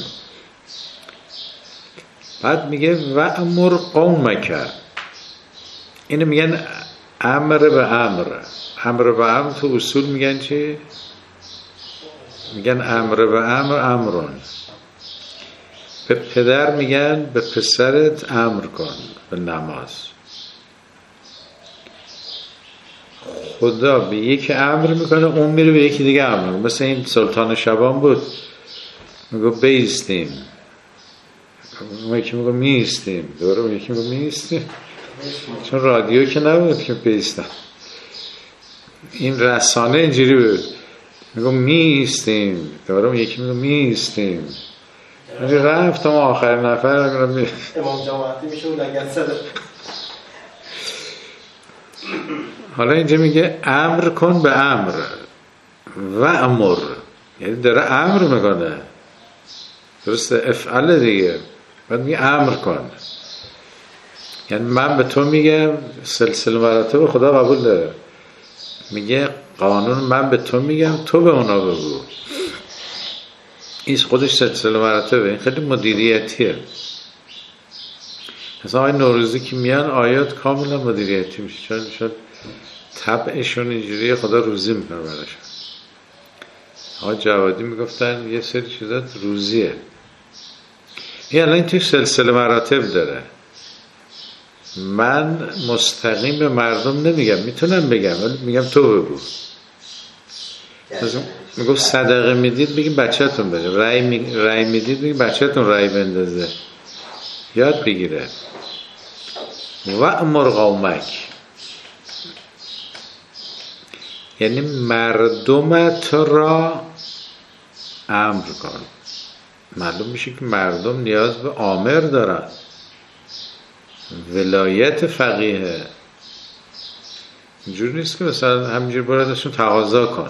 بعد میگه و امر قومک، اینو میگن امر به امر. امر به امر تو اصول میگن چی؟ میگن امر به امر امرون. به پدر میگن به پسرت امر کن به نماز. خدا به یکی امر میکنه، اون میره به یکی دیگه امر. مثل این سلطان شبان بود، میگو بیستیم، اون یکی میگو میستیم، دوره اون یکی میگو میستیم، چون رادیو که نبود که بیستم. این رسانه اینجوری بود، میگو می ایستیم، دوباره یکی میگو می ایستیم، رفتم آخرین نفر امام جماعتی میشه و لگن زده. حالا اینجا میگه امر کن به امر و امر، یعنی داره امر میکنه، درسته، افعال دیگه، بعد میگه امر کن، یعنی من به تو میگم، سلسله مراتب خدا قبول داره، میگه قانون من به تو میگم تو به اونا بگو. این خودش سلسله مراتبه، این خیلی مدیریتیه. مثلا آقای نوروزی که میان آیات کاملا مدیریتی میشه، چون چون طبعشون اینجوریه، خدا روزی میکنه براشون. آقای جوادی میگفتن یه سری چیزات روزیه. این الان این توی سلسله مراتب داره. من مستقیم به مردم نمیگم، میتونم بگم ولی میگم تو بگو. میگم صدقه میدید بگیم بچه‌تون بده، رأی می... رأی میدید بگیم بچه‌تون رأی بندازه، یاد بگیره. و امر قومک، یعنی مردمت را امر کن. معلوم میشه که مردم نیاز به آمر دارن، ولایت فقیه. اینجور نیست که مثلا همینجور باید ازشون تقاضا کن.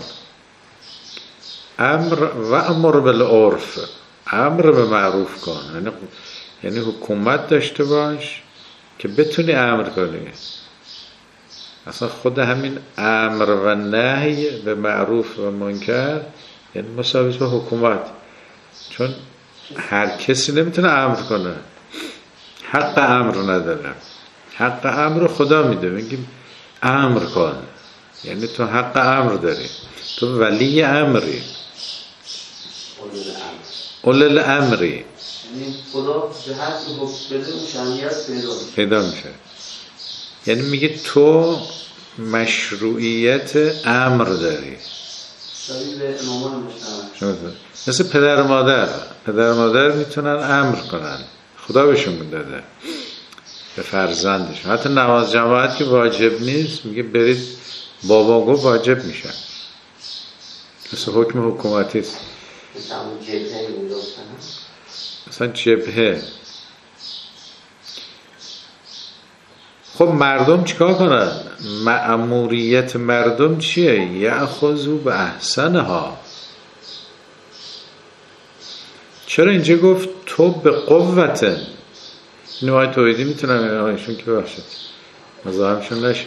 امر و امر بالعرف، امر به معروف کن، یعنی یعنی حکومت داشته باش که بتونی امر کنی. اصلا خود همین امر و نهی به معروف و منکر یعنی مساوی با حکومت، چون هر کسی نمیتونه امر کنه، حق امر نداره. حق امر خدا میده، میگیم امر کن، یعنی تو حق امر داری، تو ولی امری، اول الامری، یعنی خدا به هر کی حکم بده اون شرعیت پیدا میشه. یعنی میگه تو مشروعیت امر داری. شبیه به امامان مجتمع، مثل پدر و مادر، پدر و مادر میتونن امر کنن، خدا بهشون داده به فرزندشون. حتی نماز جماعت که واجب نیست میگه برید بابا گو واجب میشن، مثل حکم حکومتی است. مثلا جبهه. خب مردم چیکار کنن؟ مأموریت مردم چیه؟ یأخذوا به احسنها. چرا اینجا گفت تو به قوتن؟ نوعی توحیدی میتونم این آقایشون که باشد مزاحمشون نشیم،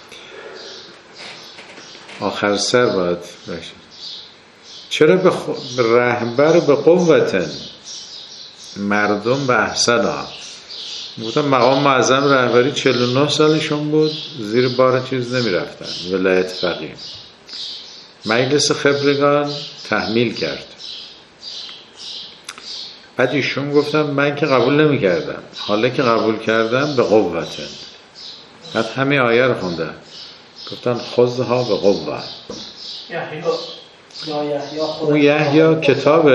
آخر سر باید باشد. چرا به خ... رهبر به قوتن، مردم به احسنها. گفتم مقام معظم رهبری چهل و نه سالشون بود، زیر بار چیز نمی رفتن، ولایت فقیه. مجلس خبرگان تحمیل کرد، بعد ایشون گفتم من که قبول نمی کردم، حالا که قبول کردم به قوتن. بعد همه آیه رو خوندن، گفتن خذها به قوه. اون یحیی کتاب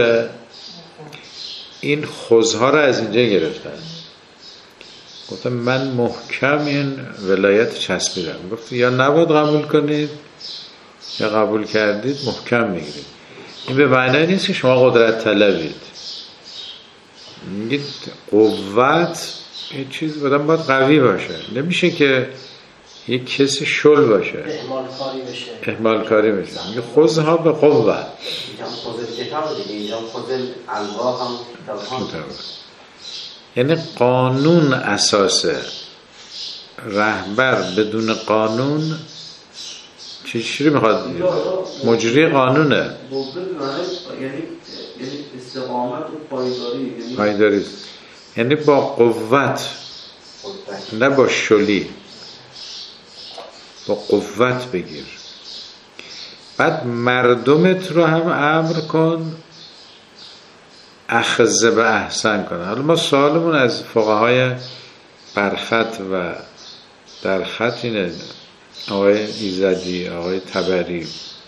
این خذها رو از اینجا گرفتن. گفتم من محکم این ولایت چسبیدم. گفت یا نباید قبول کنید یا قبول کردید محکم میگیرید. این به معنی نیست که شما قدرت طلبید. میگید قوت یه چیز بودن باید قوی باشه، نمیشه که یک کسی شل باشه، اهمال کاری بشه، اهمال کاری بشه. میگه خذها به قوه. اینجا خذ کتاب دیگه، اینجا خذ الواح هم کتاب. یعنی قانون اساسه. رهبر بدون قانون چی چیزی میخواد؟ مجری قانونه. یعنی یعنی استقامت و پایداری، یعنی پایداری، یعنی با قوت، نه با شلی، با قوت بگیر. بعد مردمت رو هم امر کن اخذ به احسن کنه. حالا ما سوالمون از فقهای برخط و در خط اینه، آقای ایزدی، آقای طبری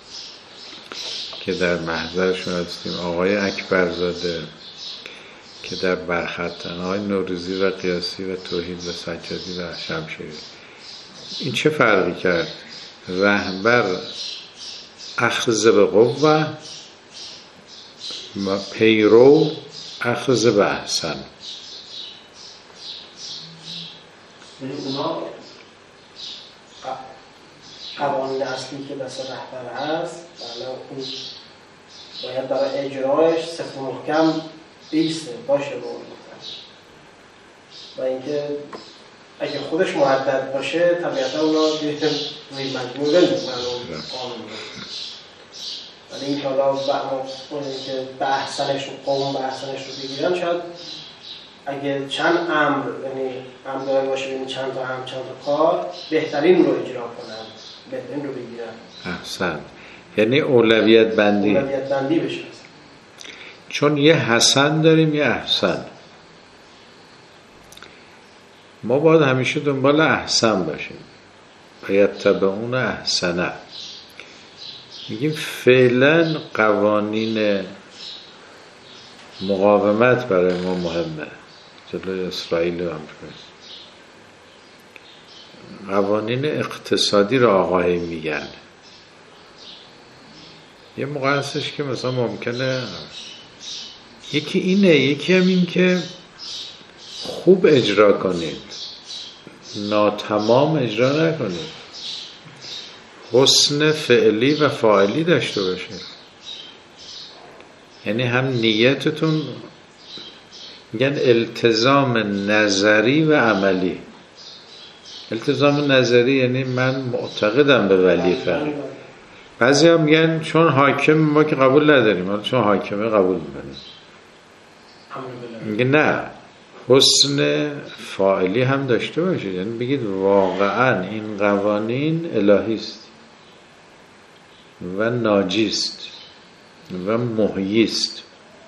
که در محضرشون هستیم، آقای اکبرزاده که در برخطن، آقای نوروزی و قیاسی و توحید و سجادی و شمشیری، این چه فرقی کرد؟ رهبر اخذ به قوه و پیرو اخذ به احسن. یعنی اونا قوانین اصلی که دست رهبر هست اون باید برای اجرایش سفت محکم بیسته باشه رو گفتن و اینکه اگه خودش محدد باشه طبیعتا اونا روی مجموعه نمیکنن اون قانون رو. ولی این که حالا اونی که به احسنش رو قوم به احسنش رو بگیرن شاید اگه چند امر یعنی امر داری باشه بینید چند تا هم چند تا کار بهترین رو اجرا کنن بهترین رو بگیرن. احسن، یعنی اولویت بندی اولویت بندی بشه. چون یه حسن داریم یه احسن، ما باید همیشه دنبال احسن باشیم. یتبعون احسنه. میگیم فعلا قوانین مقاومت برای ما مهمه جلوی اسرائیل و آمریکا. قوانین اقتصادی رو آقاهی میگن. یه موقع هستش که مثلا ممکنه یکی اینه، یکی هم این که خوب اجرا کنید، ناتمام اجرا نکنید، حسن فعلی و فاعلی داشته باشید. یعنی هم نیتتون، میگن التزام نظری و عملی. التزام نظری یعنی من معتقدم به ولیفه. بعضی هم میگن چون حاکم ما که قبول نداریم، حالا چون حاکمه قبول میکنیم. میگه نه، حسن فاعلی هم داشته باشید. یعنی بگید واقعا این قوانین الهی است و ناجی است و محیی است،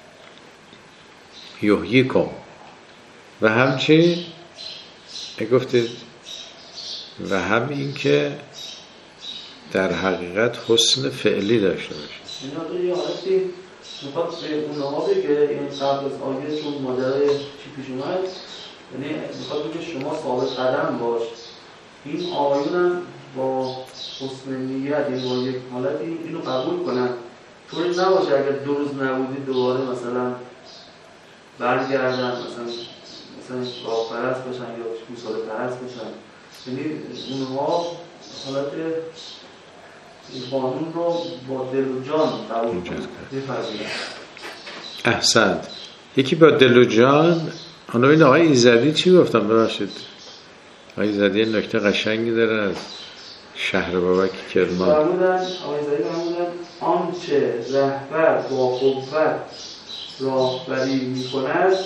یحییکم. و همچی گفتید و هم این که در حقیقت حسن فعلی داشته باشید. اینا یه حالتی میخواد به اونها بگه این قبل از آیه چون ماجرای چی پیش اومد، یعنی میخواد بگه شما ثابت قدم باش. این آیون هم با حسن نیت این با یک حالتی اینو قبول کنن، طوری نباشه اگر دو روز نبودی دوباره مثلا برگردن مثلا مثلا راه پرست باشن یا گوساله پرست باشن. یعنی اونها حالت این قانون رو با دل و جان قبول بپذیرن. احسنت. یکی با دل و جان. اونو این آقای ایزدی چی گفتم؟ ببخشید آقای ایزدی نکته قشنگی داره از شهر بابک کرمان. فرمودن آقای ایزدی فرمودن آنچه رهبر با قوت راهبری می‌کند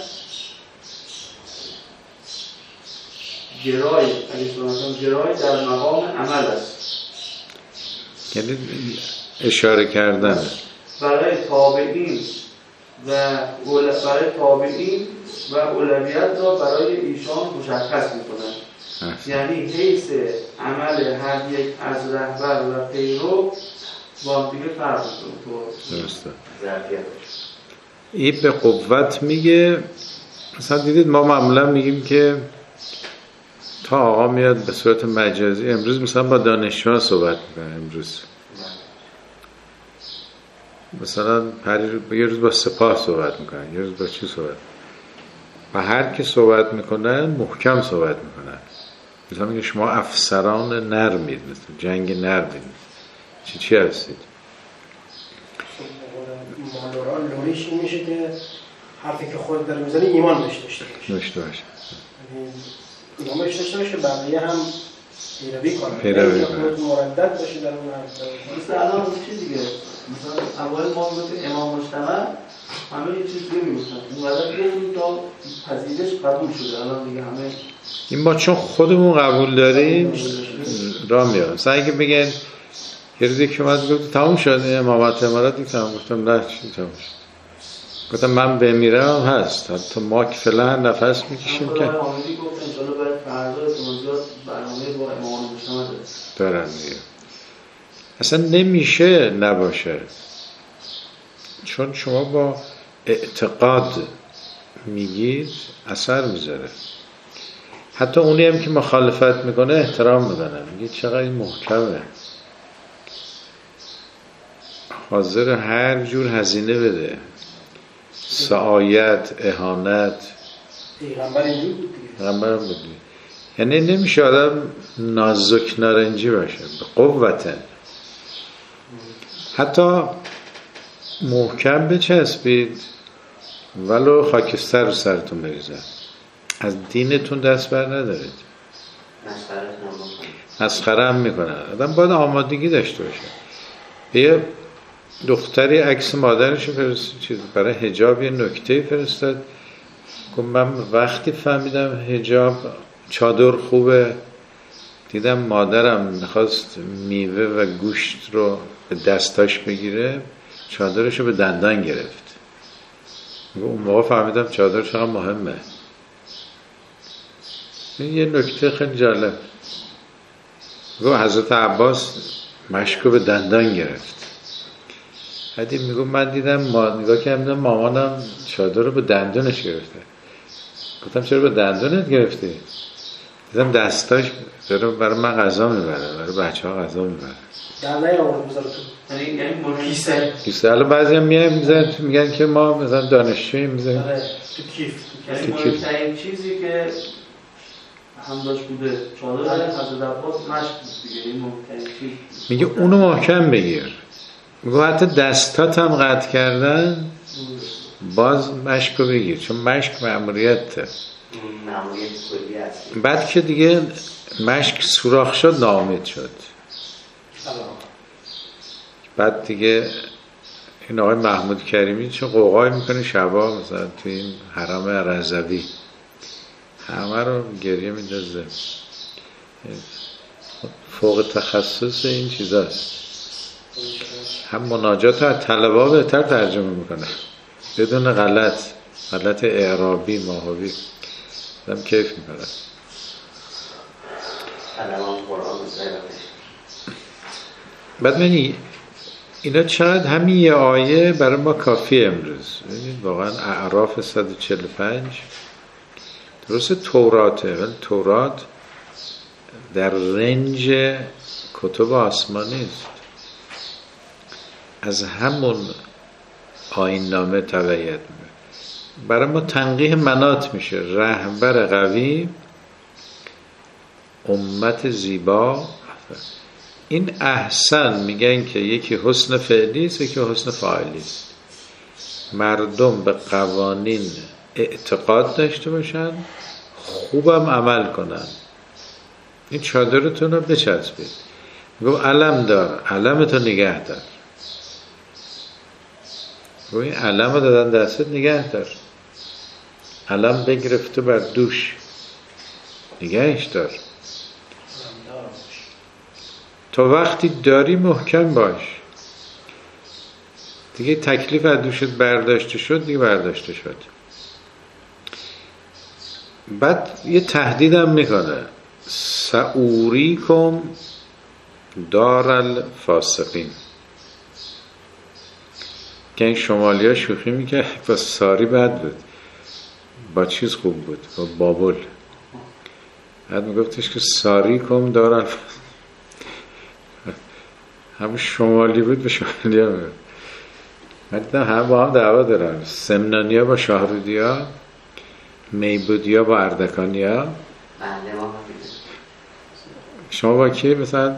جرای اگه سنتون جرای در مقام عمل است. یعنی اشاره کردن برای تابعین و برای تابعین و اولویت را برای ایشان مشخص می‌کنند. یعنی حیث عمل هر یک از رهبر و پیرو با دیگه فرق می‌کنه. درسته. این به قوت میگه. مثلا دیدید ما معمولا میگیم که تا آقا میاد به صورت مجازی، امروز مثلا با دانشجوها صحبت میکنه، امروز مثلا یه روز با سپاه صحبت میکنن، یه روز با چی صحبت، و هر کی صحبت میکنن محکم صحبت میکنن. مثلا میگه شما افسران نرمید، مثلا جنگ نرمید، چی چی هستید؟ مالوران لونیش این میشه که حرفی که خود داره میزنی ایمان داشته باشه داشته باشه ایمان داشته باشه بقیه هم پیروی کنن، پیروی کنن، مردد باشه در اون حرف. مثل الان چی دیگه، مثلا اول ما گفتیم امام مجتمع همه یه چیز دیگه میگفتن، اونقدر دیگه تا پذیرش قبول شده. الان دیگه همه این ما چون خودمون قبول داریم راه میارم. مثلا اگه بگن یه روزی که اومد گفت تموم شد امامت امارات دیگه تموم، گفتم نه چی تموم شد، گفتم من بمیرم هست، حتی ما که فعلا نفس میکشیم که حامدی گفت انشالله برای فردا توضیحات برنامه با امام مجتمع دارن دیگه. اصلا نمیشه نباشه، چون شما با اعتقاد میگید اثر میذاره. حتی اونی هم که مخالفت میکنه احترام میکنه، میگه چقدر این محکمه، حاضر هر جور هزینه بده، سعایت، اهانت. پیغمبر اینجور بود دیگه. پیغمبر بود. یعنی نمیشه آدم نازک نارنجی باشه، به قوته. حتی محکم بچسبید ولو خاکستر رو سرتون بریزن، از دینتون دست بر ندارید. مسخره هم میکنن. آدم باید آمادگی داشته باشه. یه دختری عکس مادرش فرستاد، چیز برای حجاب یه نکته فرستاد، گفت من وقتی فهمیدم حجاب چادر خوبه، دیدم مادرم میخواست میوه و گوشت رو به دستاش بگیره، چادرش رو به دندان گرفت. اون موقع فهمیدم چادر چقدر مهمه. این یه نکته خیلی جالب. گفت حضرت عباس مشکو به دندان گرفت. بعدی میگم من دیدم ما نگاه کردم مامانم چادر رو به دندونش گرفته. گفتم چرا به دندونت گرفتی؟ دیدم دستاش داره برای من غذا میبره، برای بچه ها غذا میبره. دندان یا اون بذاره تو یعنی یعنی کیسه کیسه. حالا بعضی هم میگن میگن که ما مثلا دانشجوییم میذاریم تو کیف. یعنی مهمترین چیزی که هم داشت بوده چادر حضرت عباس مشک بود دیگه. این مهمترین چیز. میگه اونو محکم بگیر. میگه حتی دستات هم قطع کردن باز مشکو بگیر، چون مشک مأموریته. مأموریت کلی است. بعد که دیگه مشک سوراخ شد ناامید شد. بعد دیگه این آقای محمود کریمی چه قوقای میکنه شبا مثلا تو این حرم رضوی، همه رو گریه میندازه. فوق تخصص این چیزاست. هم مناجات از طلبا بهتر ترجمه میکنه بدون غلط غلط اعرابی ماهوی. دم کیف میکنه. بعد منی اینا چقدر همین یه آیه برای ما کافی امروز. ببینید واقعا اعراف صد و چهل و پنج درست توراته، ولی تورات در رنج کتب آسمانی است. از همون آیین نامه تبعیت میکنه. برای ما تنقیح منات میشه. رهبر قوی، امت زیبا. این احسن میگن که یکی حسن فعلی است، یکی حسن فاعلی است. مردم به قوانین اعتقاد داشته باشن، خوبم عمل کنن. این چادرتون رو بچسبید. گو علم دار، علمتو نگه دار. گو این علم رو دادن دستت، نگه دار. علم بگرفته بر دوش، نگهش دار. تا وقتی داری محکم باش. دیگه تکلیف از دوشت برداشته شد، دیگه برداشته شد. بعد یه تهدیدم میکنه، سعوریکم دار الفاسقین. که این شمالی ها شوخی میکرد با ساری بد بود، با چیز خوب بود، با بابل. بعد میگفتش که ساریکم دار الفاسقین، همه شمالی بود به شمالی ها بود. من دیدم همه با هم دعوا دارن، سمنانی ها با شاهرودی ها، میبودی ها با اردکانی ها. شما با کی مثلا؟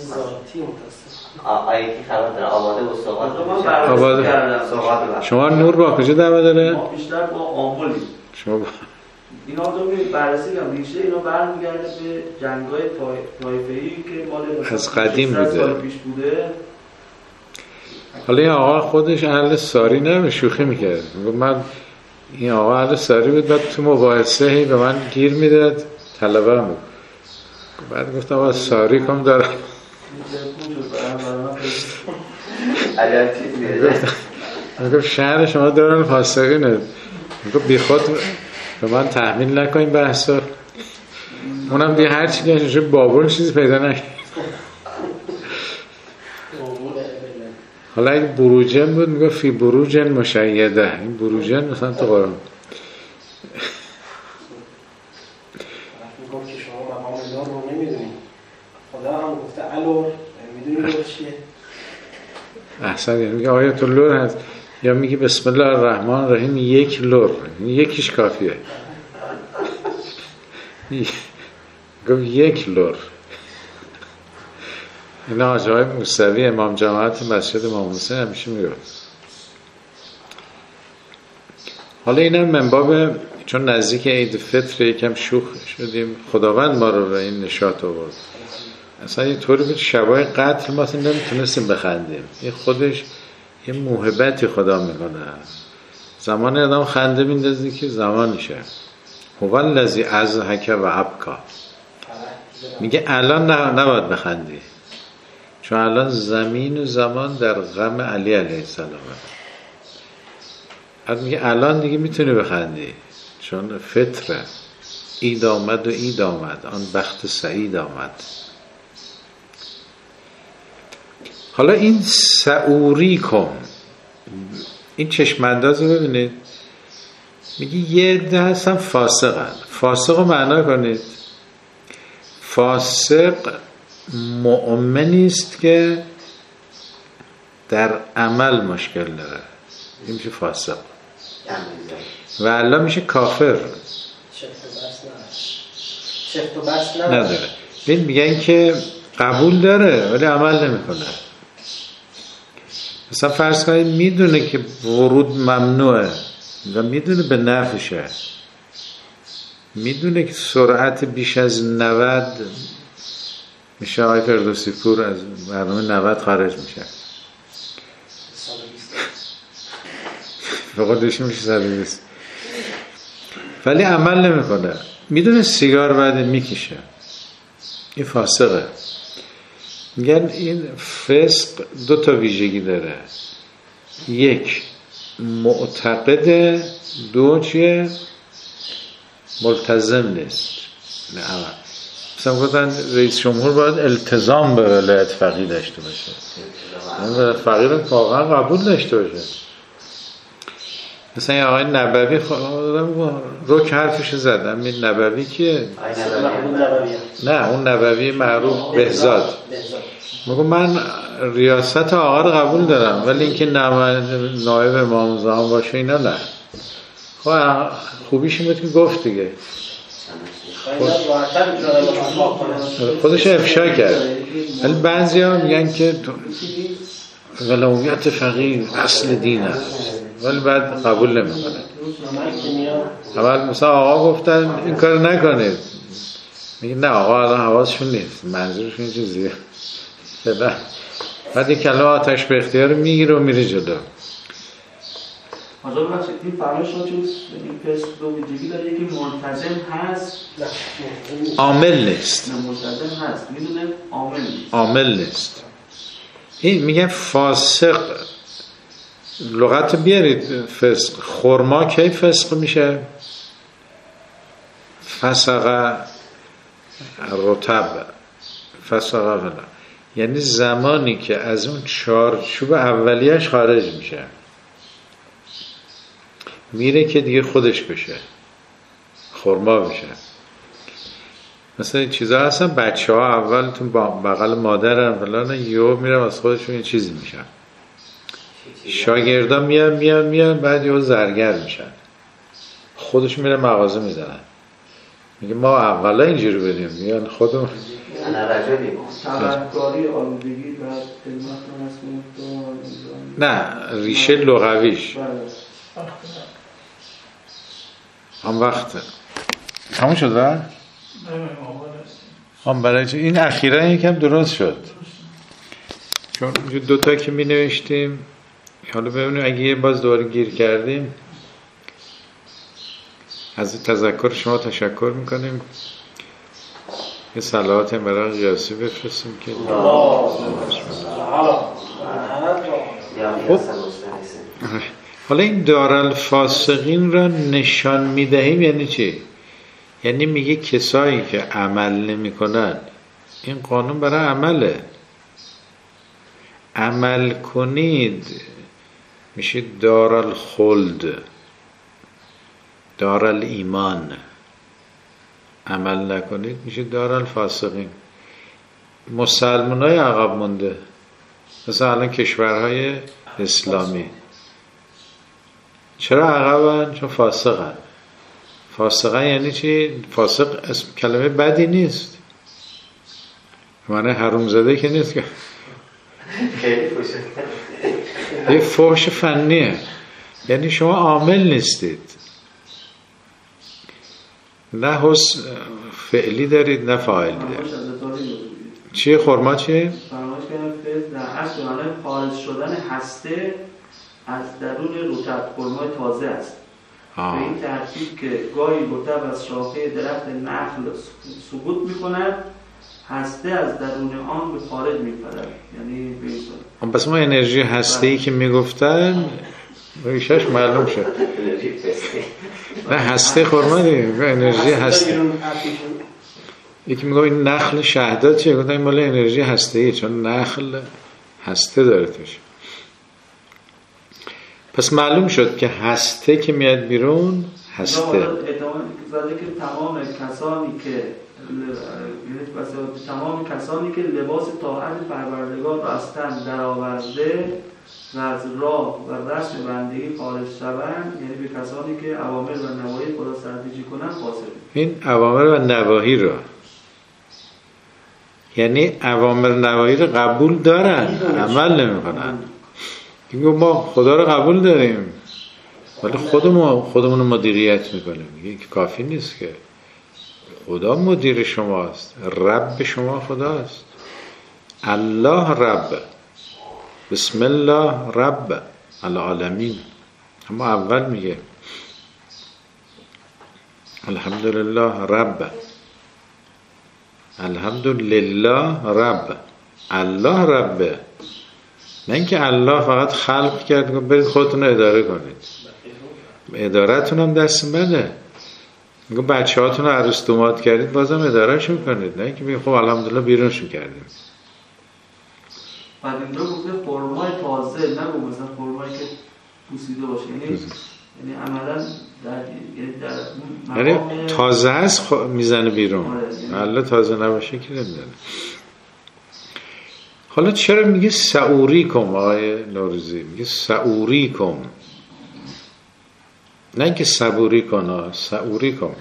آیتی خبر داره، آباده و سوغات. آباده. شما نور با کجا دعوا داره؟ ما بیشتر با آمولی. شما با اینا رو بررسی کردم، ریشه اینا برمیگرده به جنگ‌های طایفه‌ای که مال از قدیم بوده. سال پیش بوده. حالا این آقا خودش اهل ساری نه، شوخی میکرد. میگه من این آقا اهل ساری بود، بعد تو مباحثه هی به من گیر میداد، طلبه هم بود. بعد گفتم آقا ساری کم دارم. میگه شهر شما دارن فاسقینه. میگه بی خود به من تحمیل نکنین بحثا. اونم دیگه هر چی که بابل چیزی پیدا نکنه. حالا این بروجن بود، میگه فی بروجن مشیده. این بروجن مثلا تو قرآن میگم که شما مقام نور رو نمیدونید، خدا هم گفته الور، میدونی لور چیه؟ احسن. یعنی میگه آیت اللور هست یا میگه بسم الله الرحمن الرحیم یک لور، یکیش کافیه. گفت یک لور. این حاجی های موسوی امام جماعت مسجد امام حسین همیشه میگفت. حالا اینم من باب چون نزدیک عید فطر یکم شوخ شدیم، خداوند ما رو به این نشاط آورد. اصلا یه طوری بود شبای قتل ما اصلا نمیتونستیم بخندیم. این خودش یه موهبتی خدا میکنه. زمان آدم خنده میندازی که زمانشه. هو الذی اضحک و ابکا. میگه الان نه نباید بخندی، چون الان زمین و زمان در غم علی علیه السلام. بعد میگه الان دیگه میتونی بخندی چون فطره. عید آمد و عید آمد، آن بخت سعید آمد. حالا این سعوری کن، این چشمانداز رو ببینید. میگه یه ده هستن فاسقن. فاسق رو معنا کنید. فاسق مؤمنی است که در عمل مشکل داره، این میشه فاسق. و الله میشه کافر. نداره. ببین میگن که قبول داره ولی عمل نمیکنه. مثلا فرض کنید میدونه که ورود ممنوعه و میدونه به نفعشه، میدونه که سرعت بیش از نود میشه آقای فردوسی پور از برنامه نود خارج میشه، به خودش میشه صد و بیست، ولی عمل نمیکنه. میدونه سیگار بعد میکشه، این فاسقه. میگن این فسق دو تا ویژگی داره. یک معتقد، دو چیه؟ ملتزم نیست. نه مثلا گفتن رئیس جمهور باید التزام به ولایت فقیه داشته باشه. این ولایت فقیه رو واقعا قبول داشته باشه. مثلا آقای نبوی رو که حرفش زدم. این نبوی کیه؟ نه اون نبوی معروف بهزاد. میگه من ریاست آقا رو قبول دارم ولی اینکه نایب امام زمان باشه اینا نه. خب خوبیش این بود که گفت دیگه، خودش افشا کرد. ولی بعضی ها میگن که ولایت فقیه اصل دین است ولی بعد قبول نمیکنه. اول مثلا آقا گفتن این کار نکنید، میگه نه آقا الان حواسشون نیست، منظورشون چیزیه. بعد یک کلمه آتش به اختیار میگیره و میره جلو. حالا بخشید این فرمایشون چون این پس دو ویژگی داره، یکی ملتزم هست عامل نیست. نه ملتزم هست میدونه عامل نیست. عامل نیست. این میگن فاسق. لغت بیارید فسق. خرما کی فسق میشه؟ فسق رطب فسق فلا، یعنی زمانی که از اون چارچوب اولیش خارج میشه، میره که دیگه خودش بشه، خرما بشه. مثلا این چیزا هستن بچه ها اول تو بغل مادرن فلان، یهو میرن از خودشون یه چیزی میشن. شاگردان میان میان میان بعد یهو زرگر میشن، خودشون میرن مغازه میزنن. میگه ما اولا اینجوری بدیم، میان خودمون طلبکاری آلودگی بعد خدمت نه ریشه لغویش هم وقته همون شد و هم برای چه این اخیرا یکم درست شد، چون دوتا که می نوشتیم. حالا ببینیم اگه یه باز دوباره گیر کردیم از تذکر شما تشکر میکنیم. یه صلوات برای قیاسی بفرستیم که خب حالا این دارالفاسقین را نشان میدهیم یعنی چی؟ یعنی میگه کسایی که عمل نمی کنن، این قانون برای عمله، عمل کنید میشه دارالخلد، دارالایمان، عمل نکنید میشه دارالفاسقین. مسلمان های عقب مونده مثلا الان کشورهای اسلامی چرا عقبن؟ چون فاسقن. فاسقن یعنی چی؟ فاسق اسم کلمه بدی نیست، معنی حروم زده که نیست، که یه فحش فنیه، یعنی شما عامل نیستید، نه حس فعلی دارید نه فاعلی دارید. چیه خرما چیه؟ فرمایش کردن در اصل معنی خارج شدن هسته از درون رطب، خرمای تازه است. به این ترتیب که گاهی رطب از شاخه درخت نخل سقوط می‌کند، هسته از درون آن به خارج می‌پرد. یعنی به این پس ما انرژی هسته‌ای که میگفتن ریشش معلوم شد. نه هسته خرما دیگه، انرژی هسته. یکی میگه این نخل شهدات چیه؟ گفتن این مال انرژی هسته‌ایه، چون نخل هسته داره توش. پس معلوم شد که هسته که میاد بیرون هسته. ادامه زده که تمام کسانی که تمام کسانی که لباس طاعت پروردگار را از تن درآورده و از راه و رسم بندگی خارج شوند، یعنی به کسانی که اوامر و نواهی خدا سرپیچی کنند فاسد. این اوامر و نواهی رو، یعنی اوامر نواهی رو قبول دارن، عمل نمی‌کنن. میگه ما خدا رو قبول داریم ولی خودمون خودمون رو مدیریت میکنیم. میگه که کافی نیست، که خدا مدیر شماست، رب شما خداست. الله رب، بسم الله رب العالمین. اما اول میگه الحمدلله رب، الحمدلله رب، الله رب. نه اینکه الله فقط خلق کرد که برید خودتون رو اداره کنید، ادارتون هم دست منه. میگه بچه هاتون رو عروس دومات کردید بازم ادارهشون کنید، نه اینکه بگید خب الحمدلله بیرونشون کردیم. بعد این رو گفته خرمای تازه، نگو مثلا خرمایی که پوسیده باشه، یعنی یعنی عملا در یعنی در یعنی تازه است میزنه بیرون. الله تازه نباشه که نمیزنه. حالا چرا میگه سعوری کم؟ آقای نوروزی میگه سعوری کم، نه اینکه صبوری کن، سعوری کن.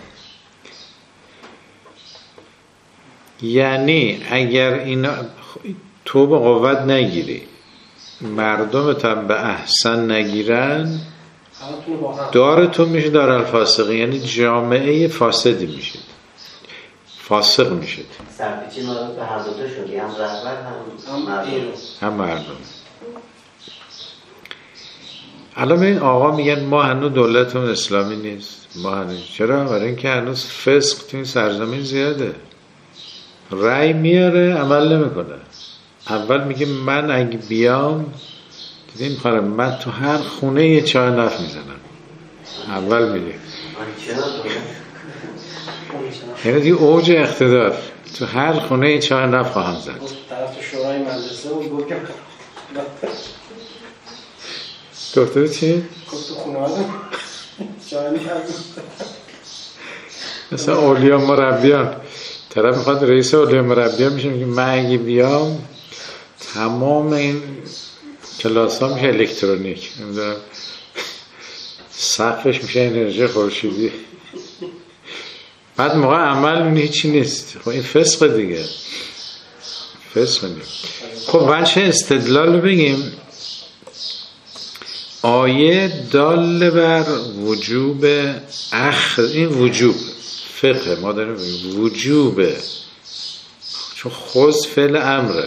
یعنی اگر اینا تو به قوت نگیری، مردمت هم به احسن نگیرن، دارتون میشه دار الفاسقی، یعنی جامعه فاسدی میشید، فاسق میشید. سرپیچی مربوط به هر دو تا شدی، هم رهبر هم مردم. هم مردم. الان به این آقا میگن ما هنوز دولتمون اسلامی نیست، ما هنوز. چرا؟ برای اینکه هنوز فسق تو این سرزمین زیاده، رأی میاره عمل نمیکنه. اول میگه من اگه بیام، دیدین خواهرم من تو هر خونه یه چای نف میزنم. اول میگه یعنی دیگه اوج اقتدار، تو هر خونه یه چای نف خواهم زد. طرف شورای مدرسه و گفت گفته چی؟ گفت تو خونه آدم چای نف مثلا اولیا مربیان، طرف میخواد رئیس اولیا مربیان میشه، میگه من اگه بیام تمام این کلاس ها میشه الکترونیک، نمیدونم سقفش میشه انرژی خورشیدی. بعد موقع عمل میبینی هیچی نیست. خب این فسق دیگه، فسق نیست. خب وجه استدلال رو بگیم. آیه دال بر وجوب اخذ، این وجوب فقه ما داریم وجوب، چون خذ فعل امره،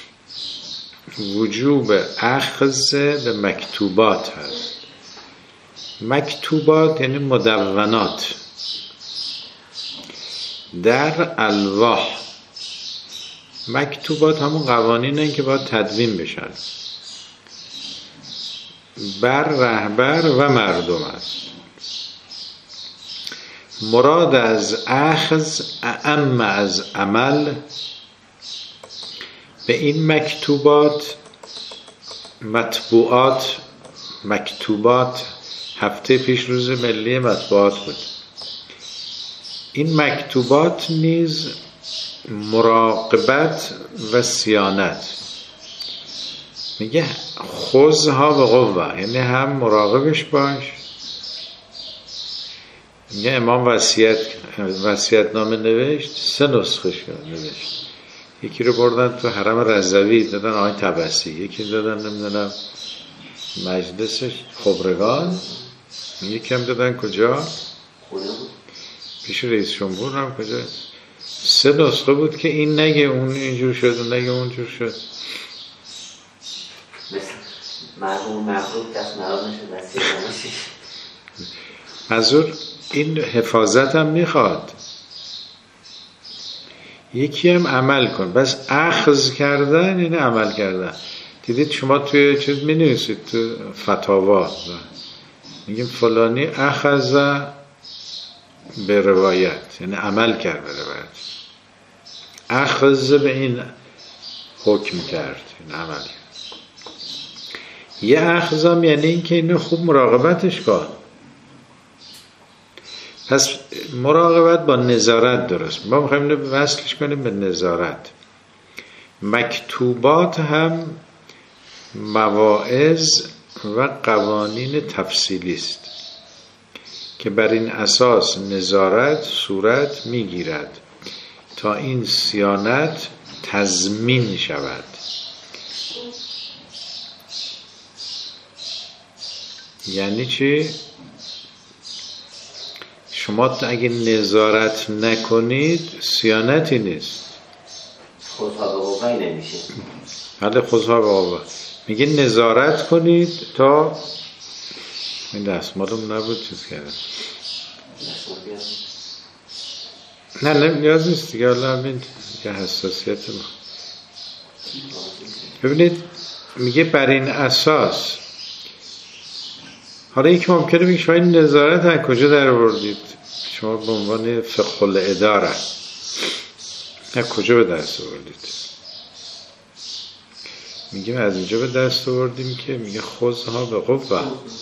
وجوب اخذ به مکتوبات هست. مکتوبات یعنی مدونات در الواح. مکتوبات همون قوانین هستند که باید تدوین بشن بر رهبر و مردم است. مراد از اخذ اعم از عمل. به این مکتوبات، مطبوعات، مکتوبات هفته پیش روز ملی مطبوعات بود. این مکتوبات نیز مراقبت و صیانت، میگه خذها به قوه، یعنی هم مراقبش باش. میگه امام وصیت وصیت نامه نوشت، سه نسخه نوشت. یکی رو بردن تو حرم رضوی دادن آقای طبسی، یکی دادن نمیدونم مجلسش خبرگان، یکی هم دادن کجا پیش رئیس جمهور هم کجا. سه نسخه بود که این نگه اون اینجور شد اون نگه اونجور شد. مرحوم مخلوق دست نراز نشد وصیت نماشید. منظور این حفاظت هم میخواد، یکی هم عمل کن. بس اخذ کردن این عمل کردن. دیدید شما توی چیز می نویسید تو فتاوا میگیم فلانی اخذ به روایت، یعنی عمل کرد به روایت. اخذ به این حکم کرد، این عمل. یه اخذم یعنی این که اینو خوب مراقبتش کن. پس مراقبت با نظارت درست. ما میخوایم اینو وصلش کنیم به نظارت. مکتوبات هم مواعظ و قوانین تفصیلی است که بر این اساس نظارت صورت میگیرد تا این صیانت تضمین شود. یعنی چی؟ شما اگه نظارت نکنید صیانتی نیست. خودها به قوه نمیشه. بله خودها به قوه. میگه نظارت کنید تا این دستمالم نبود چیز کرده. نه نه نیاز نیست دیگه. حالا ببینید که حساسیت ما. ببینید میگه بر این اساس. حالا یک ممکنه بگه شما این نظارت از کجا در آوردید؟ شما به عنوان فقه الاداره از کجا به دست آوردید؟ میگیم از اینجا به دست آوردیم که میگه خذها به قوه،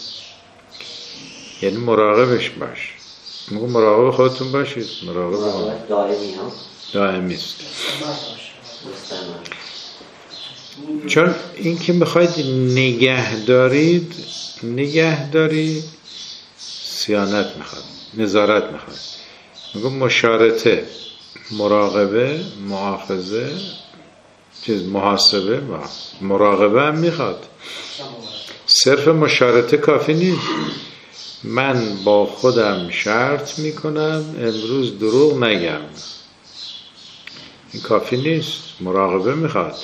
یعنی مراقبش باش. میگه مراقب خودتون باشید. مراقب دائمی ها دائمی است. چون این که میخواید نگه دارید، نگه داری صیانت میخواد، نظارت میخواد. میگه مشارطه، مراقبه، مؤاخذه، چیز محاسبه و مراقبه هم میخواد. صرف مشارطه کافی نیست. من با خودم شرط میکنم امروز دروغ نگم، این کافی نیست. مراقبه میخواد.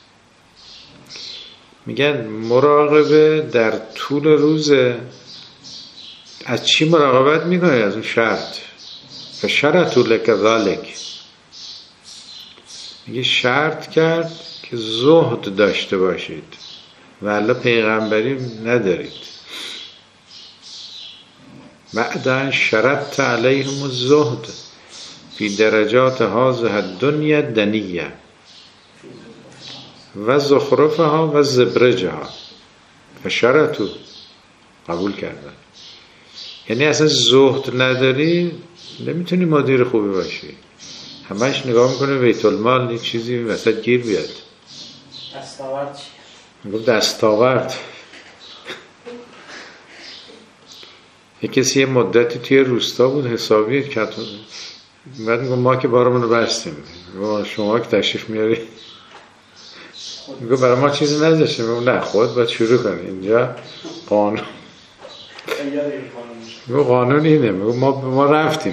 میگن مراقبه در طول روز. از چی مراقبت میکنه؟ از اون شرط. فشرط لک ذالک، میگه شرط کرد که زهد داشته باشید و الا پیغمبری ندارید. بعد شرط علیهم الزهد فی درجات هذه الدنیا دنیه و زخرفها و زبرجها. فشرطو قبول کردن. یعنی اصلا زهد نداری نمیتونی مدیر خوبی باشی. همش نگاه میکنه بیت المال یه چیزی وسط گیر بیاد. دستاورد چیه؟ میگم دستاورد. یه کسی یه مدتی توی روستا بود حسابی کرد. بعد میگم ما که بارمون رو بستیم. شما که تشریف میاری میگه برای ما چیزی نداشتیم. میگه نه خود باید شروع کنی. اینجا قانون میگه قانون اینه. میگه ما ما رفتیم.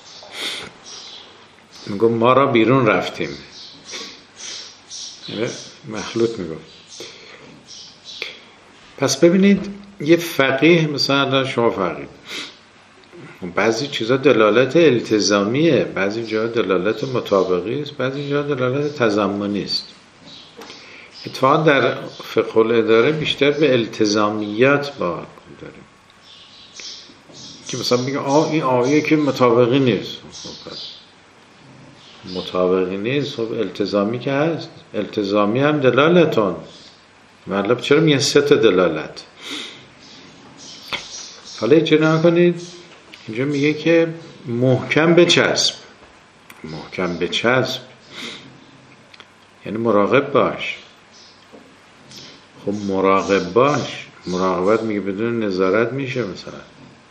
میگه ما را بیرون رفتیم. مخلوط میگه. پس ببینید یه فقیه مثلا شما فقیه بعضی چیزا دلالت التزامیه، بعضی جا دلالت مطابقی است، بعضی جا دلالت تضمنی است. اتفاقا در فقه الاداره بیشتر به التزامیات با داریم که مثلا میگه آه این آیه که مطابقی نیست. خب مطابقی نیست، خب التزامی که هست. التزامی هم دلالتون. مطلب چرا میگه سه تا دلالت؟ حالا اینجا نگاه کنید. اینجا میگه که محکم بچسب. محکم بچسب یعنی مراقب باش. خب مراقب باش. مراقبت میگه بدون نظارت میشه مثلا،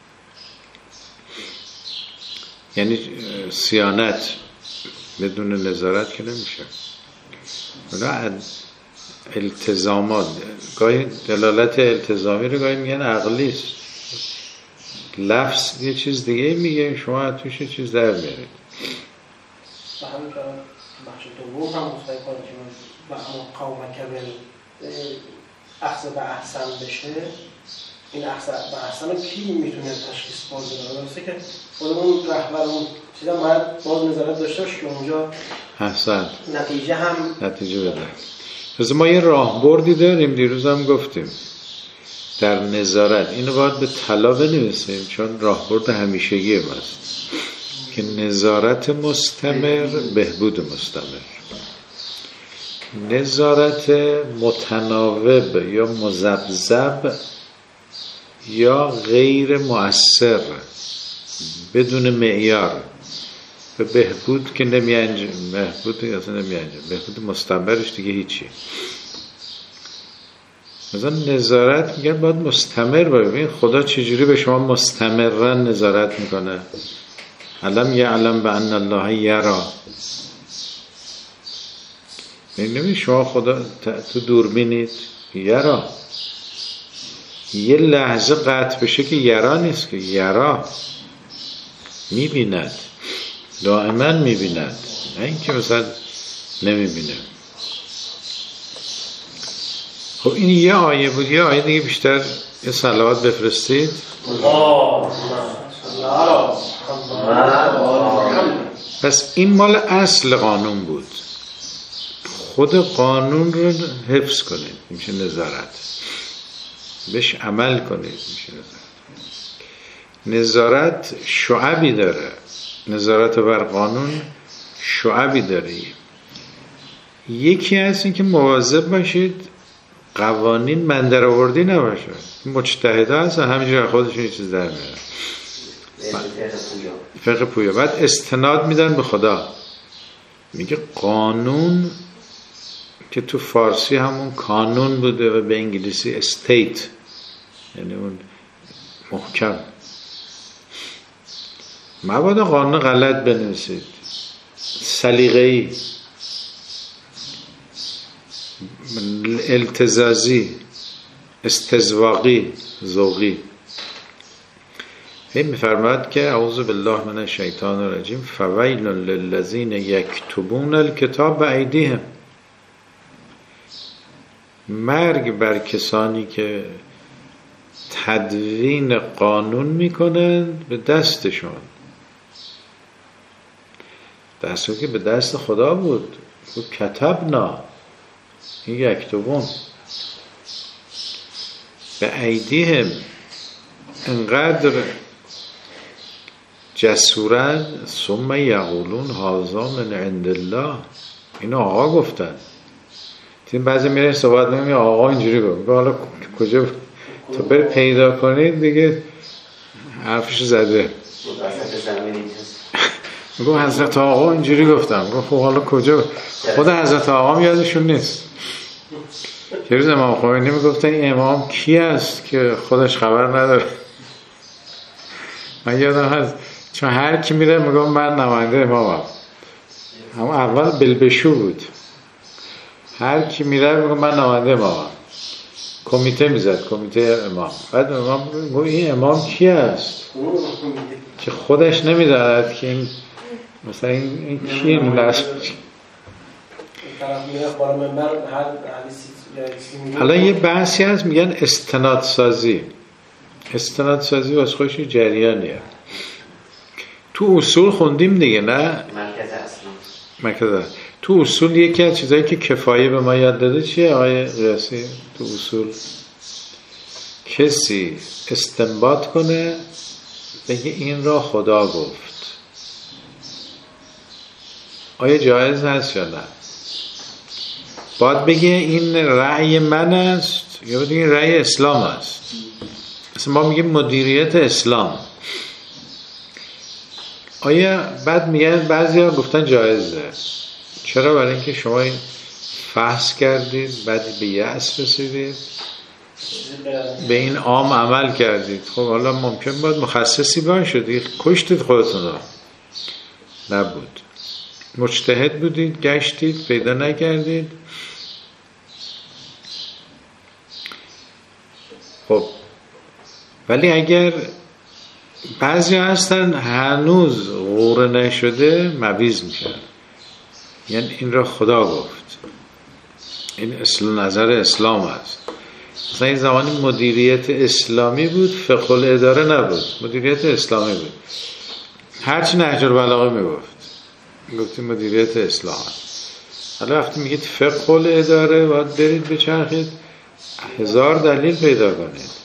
یعنی صیانت بدون نظارت که نمیشه. اونا التزامات گاهی دلالت التزامی رو گاهی میگن عقلی است، لفظ یه چیز دیگه میگه، شما توش یه چیز در میارید. و همین که بخش دوم هم مستقی کنید که من قوم کبیر احسن به احسن بشه، این احسن به احسن رو کی میتونه تشخیص بده؟ درسته که خودمون رهبرمون چیزا باید باز نظارت داشته باشه که اونجا احسن نتیجه هم نتیجه بده. پس ما یه راهبردی داریم، دیروز هم گفتیم در نظارت اینو باید به طلا بنویسیم، چون راهبرد همیشگی ماست که نظارت مستمر بهبود مستمر. نظارت متناوب یا مذبذب یا غیر مؤثر بدون معیار به بهبود که نمی انجام، بهبود اصلا نمی انجام، بهبود مستمرش دیگه هیچی. مثلا نظارت میگن باید مستمر باشه. ببین خدا چجوری به شما مستمرا نظارت میکنه؟ علم یعلم بان الله یرا. ببین شما خدا تو دوربینید یرا، یه لحظه قطع بشه که یرا نیست، که یرا میبیند، دائما میبیند، نه اینکه مثلا نمیبینه. خب این یه آیه بود. یه آیه دیگه بیشتر یه صلوات بفرستید. پس این مال اصل قانون بود، خود قانون رو حفظ کنید میشه نظارت، بهش عمل کنید میشه نظارت. نظارت شعبی داره، نظارت بر قانون شعبی داره. یکی از این که مواظب باشید قوانین من در آوردی نباشه. مجتهده هست همینجور خودشون یه چیز در میاره، فقه پویا. بعد استناد میدن به خدا، میگه قانون که تو فارسی همون کانون بوده و به انگلیسی استیت، یعنی اون محکم. مبادا قانون غلط بنویسید، سلیقه‌ای، التزازی، استزواقی، ذوقی. این میفرماد که اعوذ بالله من الشیطان الرجیم فویل للذین یکتبون الکتاب بایدیهم. مرگ بر کسانی که تدوین قانون میکنند به دستشون، دستو که به دست خدا بود، و کتبنا، این یکتبون به ایدیهم. انقدر جسورن ثم یقولون هذا من عند الله. این آقا گفتن. این بعضی میره صحبت نمی آقا اینجوری گفت، حالا کجا تو بری پیدا کنید دیگه حرفش زده. میگم حضرت آقا اینجوری گفتم. گفت خب حالا کجا؟ خود حضرت آقا یادشون نیست. یه روز امام خمینی میگفتن این امام کی است که خودش خبر نداره. من یادم هست چون هر کی میره میگم من نماینده امامم. اما اول بلبشو بود، هر کی میره میگم من نماینده امامم. کمیته میزد، کمیته امام. بعد امام میگه این امام کی است که خودش نمیداند که این مثلا این, این کی این نسل. الان یه بحثی هست میگن استناد سازی. استناد سازی واسه خودش جریانیه. تو اصول خوندیم دیگه، نه؟ مرکز اصلا مرکز تو اصول یکی از چیزایی که کفایه به ما یاد داده چیه آقای قیاسی؟ تو اصول کسی استنباط کنه بگه این را خدا گفت، آیا جایز هست یا نه؟ باید بگه این رأی من است یا بگه این رأی اسلام است. مثلا ما میگیم مدیریت اسلام. آیا بعد میگن بعضی ها گفتن جایزه. چرا؟ برای اینکه شما این فحص کردید، بعد به یأس رسیدید، به این عام عمل کردید. خب حالا ممکن بود مخصصی باشید، کشتید خودتون رو. نبود. مجتهد بودید، گشتید، پیدا نکردید. خب ولی اگر بعضی هستن هنوز غوره نشده مویز میشن، یعنی این را خدا گفت، این اصل نظر اسلام است. مثلا این زمانی مدیریت اسلامی بود، فقه الاداره نبود، مدیریت اسلامی بود. هرچی نهج البلاغه میگفت گفتیم مدیریت اسلام است. حالا وقتی میگید فقه الاداره باید برید بچرخید هزار دلیل پیدا کنید.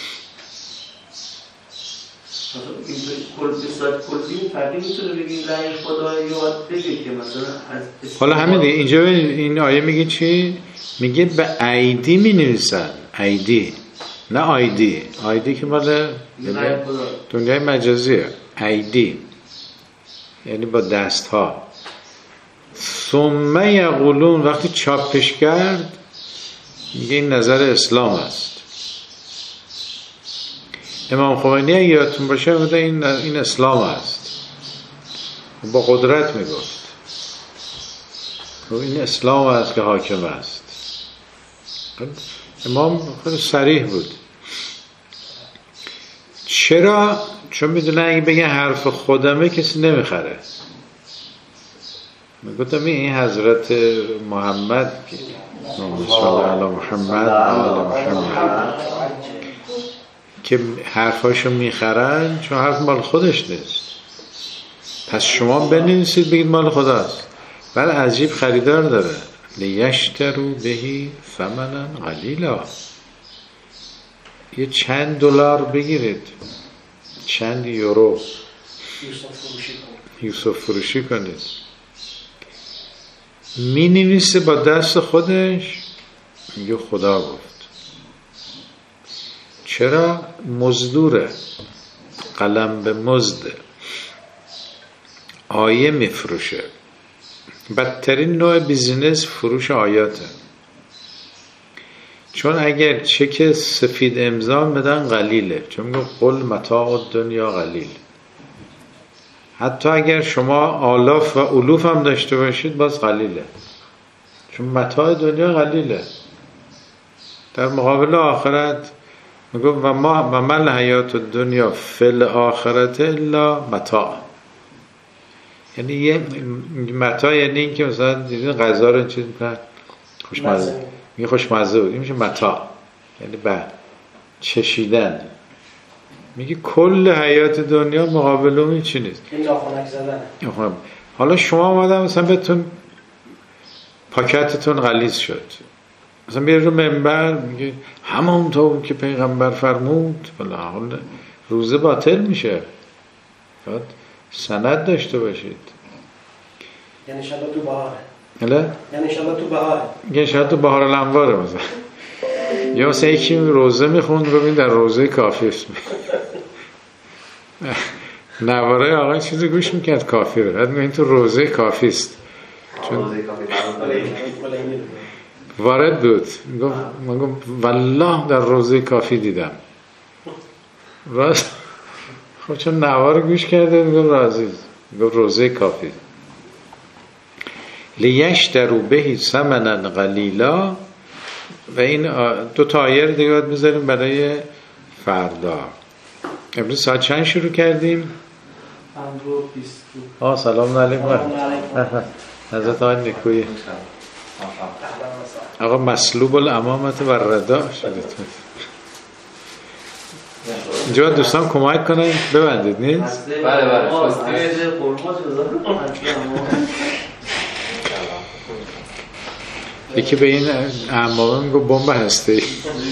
کل بسات کلی فردی میتونه بگیم رأی خدا یا بگه که مثلا از حالا همین دیگه اینجا این آیه میگه چی؟ میگه به ایدی می نویسن، ایدی نه آیدی. آیدی که مال دنیای مجازیه. ایدی یعنی با دست ها. ثم یقولون وقتی چاپش کرد میگه این نظر اسلام است. امام خمینی اگه یادتون باشه بوده این این اسلام است، با قدرت میگفت این اسلام است که حاکم است. امام خود صریح بود. چرا؟ چون میدونه اگه بگه حرف خودمه کسی نمیخره. میگفتم این حضرت محمد صلی الله علی محمد آل محمد که حرفاشو میخرن چون حرف مال خودش نیست. پس شما بنویسید بگید مال خداست. ولی عجیب خریدار داره. لیشترو بهی ثمنا قلیلا، یه چند دلار بگیرید، چند یورو یوسف فروشی کنید. می نویسه با دست خودش، میگه خدا گفت. چرا؟ مزدوره، قلم به مزده، آیه میفروشه. بدترین نوع بیزینس فروش آیاته. چون اگر چک سفید امضا بدن قلیله، چون میگه قل متاع الدنیا قلیل. حتی اگر شما آلاف و الوف هم داشته باشید باز قلیله، چون متاع دنیا قلیله. در مقابل آخرت میگه و ما و من حیات الدنیا فی الاخرت الا متاع. یعنی یه متاع یعنی این که مثلا دیدین غذا رو چیز میکنن خوشمزه، میگه خوشمزه بود، این میشه متاع، یعنی بعد چشیدن. میگه کل حیات دنیا مقابل اون چی نیست، این ناخنک زدن. حالا شما اومدن مثلا بهتون پاکتتون غلیظ شد، مثلا میره رو منبر میگه همونطور که پیغمبر فرمود، بلا حال روزه باطل میشه. باید سند داشته باشید. یعنی شاید تو بهاره. اله؟ یعنی شاید تو بهاره. یعنی شاید تو بهار الانواره مثلا. یا مثلا یکی روزه میخوند رو بین در روزه کافی است. نواره آقا چیزی گوش میکرد کافی رو. بعد این تو روزه کافی است. چون وارد بود. میگفت من گفت والله در روزه کافی دیدم. راست. خب چون نوار گوش کرده میگفت راضی. میگفت روزه کافی. لیشترو بهی ثمنا قلیلا. و این دو تا آیه دیگه باید بذاریم برای فردا. امروز ساعت چند شروع کردیم؟ آه سلام علیکم. حضرت آقای نکویی. آقا مسلوب الامامت و ردا شدید. اینجا دوستان کمک کنن ببندید نیست؟ بله بله. یکی به این امامه میگو بمب هستی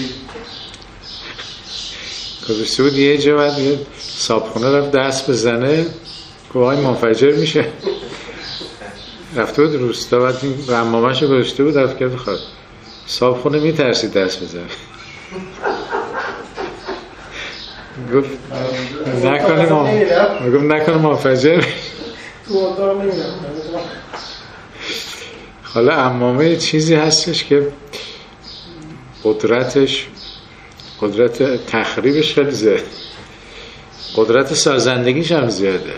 گذاشته بود یه جا بعد یه صابخونه رفت دست بزنه گوهای منفجر میشه، رفته بود روستا بعد این امامه‌شو گذاشته بود رفت کرد خواهد صابخونه میترسید دست بزنه. گفت نکنه ما گفت نکنه منفجر. حالا عمامه چیزی هستش که قدرتش قدرت تخریبش خیلی زیاده، قدرت سازندگیش هم زیاده.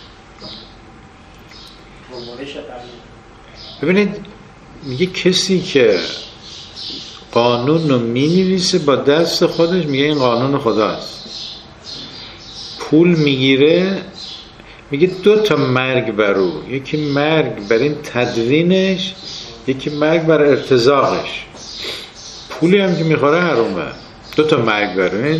ببینید میگه کسی که قانون رو می نویسه با دست خودش، میگه این قانون خداست. پول میگیره، میگه دو تا مرگ بر او، یکی مرگ بر این تدوینش، یکی مرگ بر ارتزاقش. پولی هم که میخوره حرومه، دو تا مرگ بر این.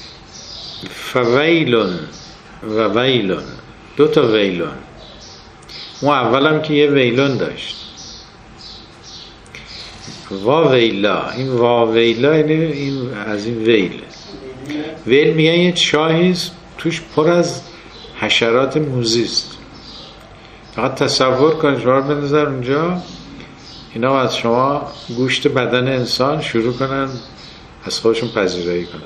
فویلون و ویلون، دو تا ویلون. اون اول هم که یه ویلون داشت، وا ویلا. این وا ویلا این از این ویل. ویل میگن یه چاهیست توش پر از حشرات موزیست. فقط تصور کنید، شما رو بنظر اونجا اینا از شما گوشت بدن انسان شروع کنن از خودشون پذیرایی کنن.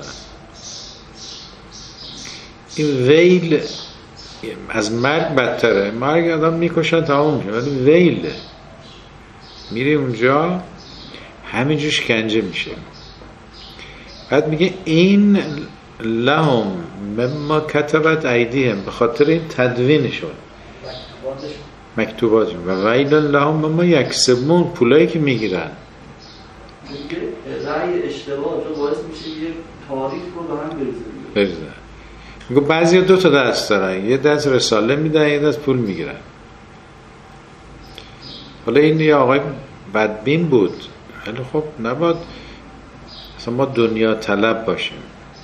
این ویل از مرگ بدتره. مرگ آدم میکشن تمام میشه، ولی ویل میری اونجا همینجور شکنجه میشه. بعد میگه این لهم مما کتبت ایدیهم، به خاطر این تدوینشون مکتوباتشون، و ویل لهم مما یکسبون، پولایی که میگیرن. رأی اشتباه جو باعث میشه یه تاریخ رو به هم بریزه. میگه بعضی دو تا دست دارن، یه دست رساله میدن، یه دست پول میگیرن. حالا این یه آقای بدبین بود، خیلی خب نباید مثلا ما دنیا طلب باشیم.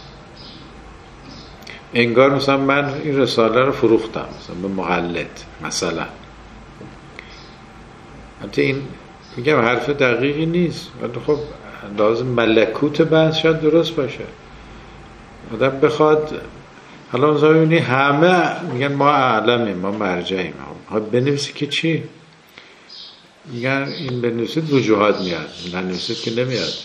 انگار مثلا من این رساله رو فروختم مثلا به مقلد مثلا. حتی این میگم حرف دقیقی نیست، ولی خب لازم ملکوت بحث شاید درست باشه. آدم بخواد، حالا مثلا ببینی همه میگن ما اعلمیم، ما مرجعیم، بنویسی که چی؟ میگن این بنویسید وجوهات میاد، ننویسید که نمیاد.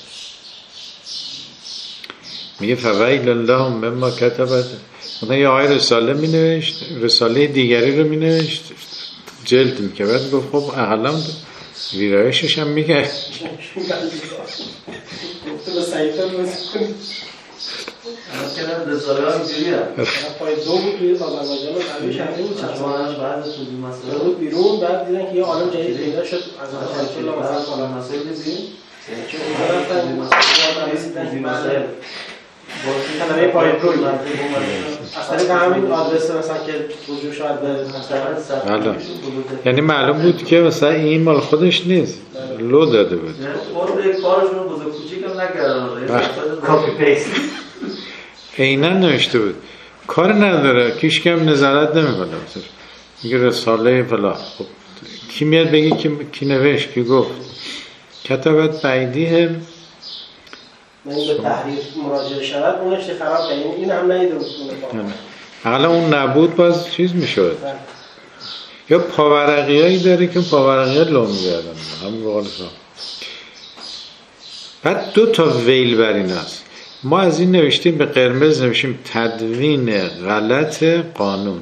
میگه فویل لهم مما کتبت. مثلا یه آقای رساله می نوشت، رساله دیگری رو می نوشت، جلد می کرد. بعد گفت خب اقلا ویرایشش هم می کرد. گفته به سعیدان روز کنید اما کنم رساله ها اینجوری هم پای دو بود توی بابا مجال رو قلبی شهری بود، چشمانش بعد توضیح مسئله بود بیرون. بعد دیدن که یه عالم جدید پیدا شد از رسول الله مثلا کنم مسئله دیدیم چون اونجا رفتن رسیدن مسئله کلمه پای روی از طریق همین آدرس مثلا که رجوع شاید به مثلا، یعنی معلوم بود که مثلا این مال خودش نیست، لو داده بود. خود یک کارشون بزرگ کوچیک هم نکردن، کاپی پیست عیناً نوشته بود. کار نداره، کیش کم نظارت نمیکنه. میگه رساله فلان، خب کی میاد بگی کی کی نوشت، کی گفت؟ کتبت بایدیهم. این به تحریر مراجعه شود، اونش خراب کنیم. این هم نیده بود اقلا اون نبود باز چیز میشد. یا پاورقی هایی داره که پاورقی ها لو میگردن همون بقال شما. بعد دو تا ویل بر این هست. ما از این نوشتیم به قرمز نوشتیم تدوین غلط قانون.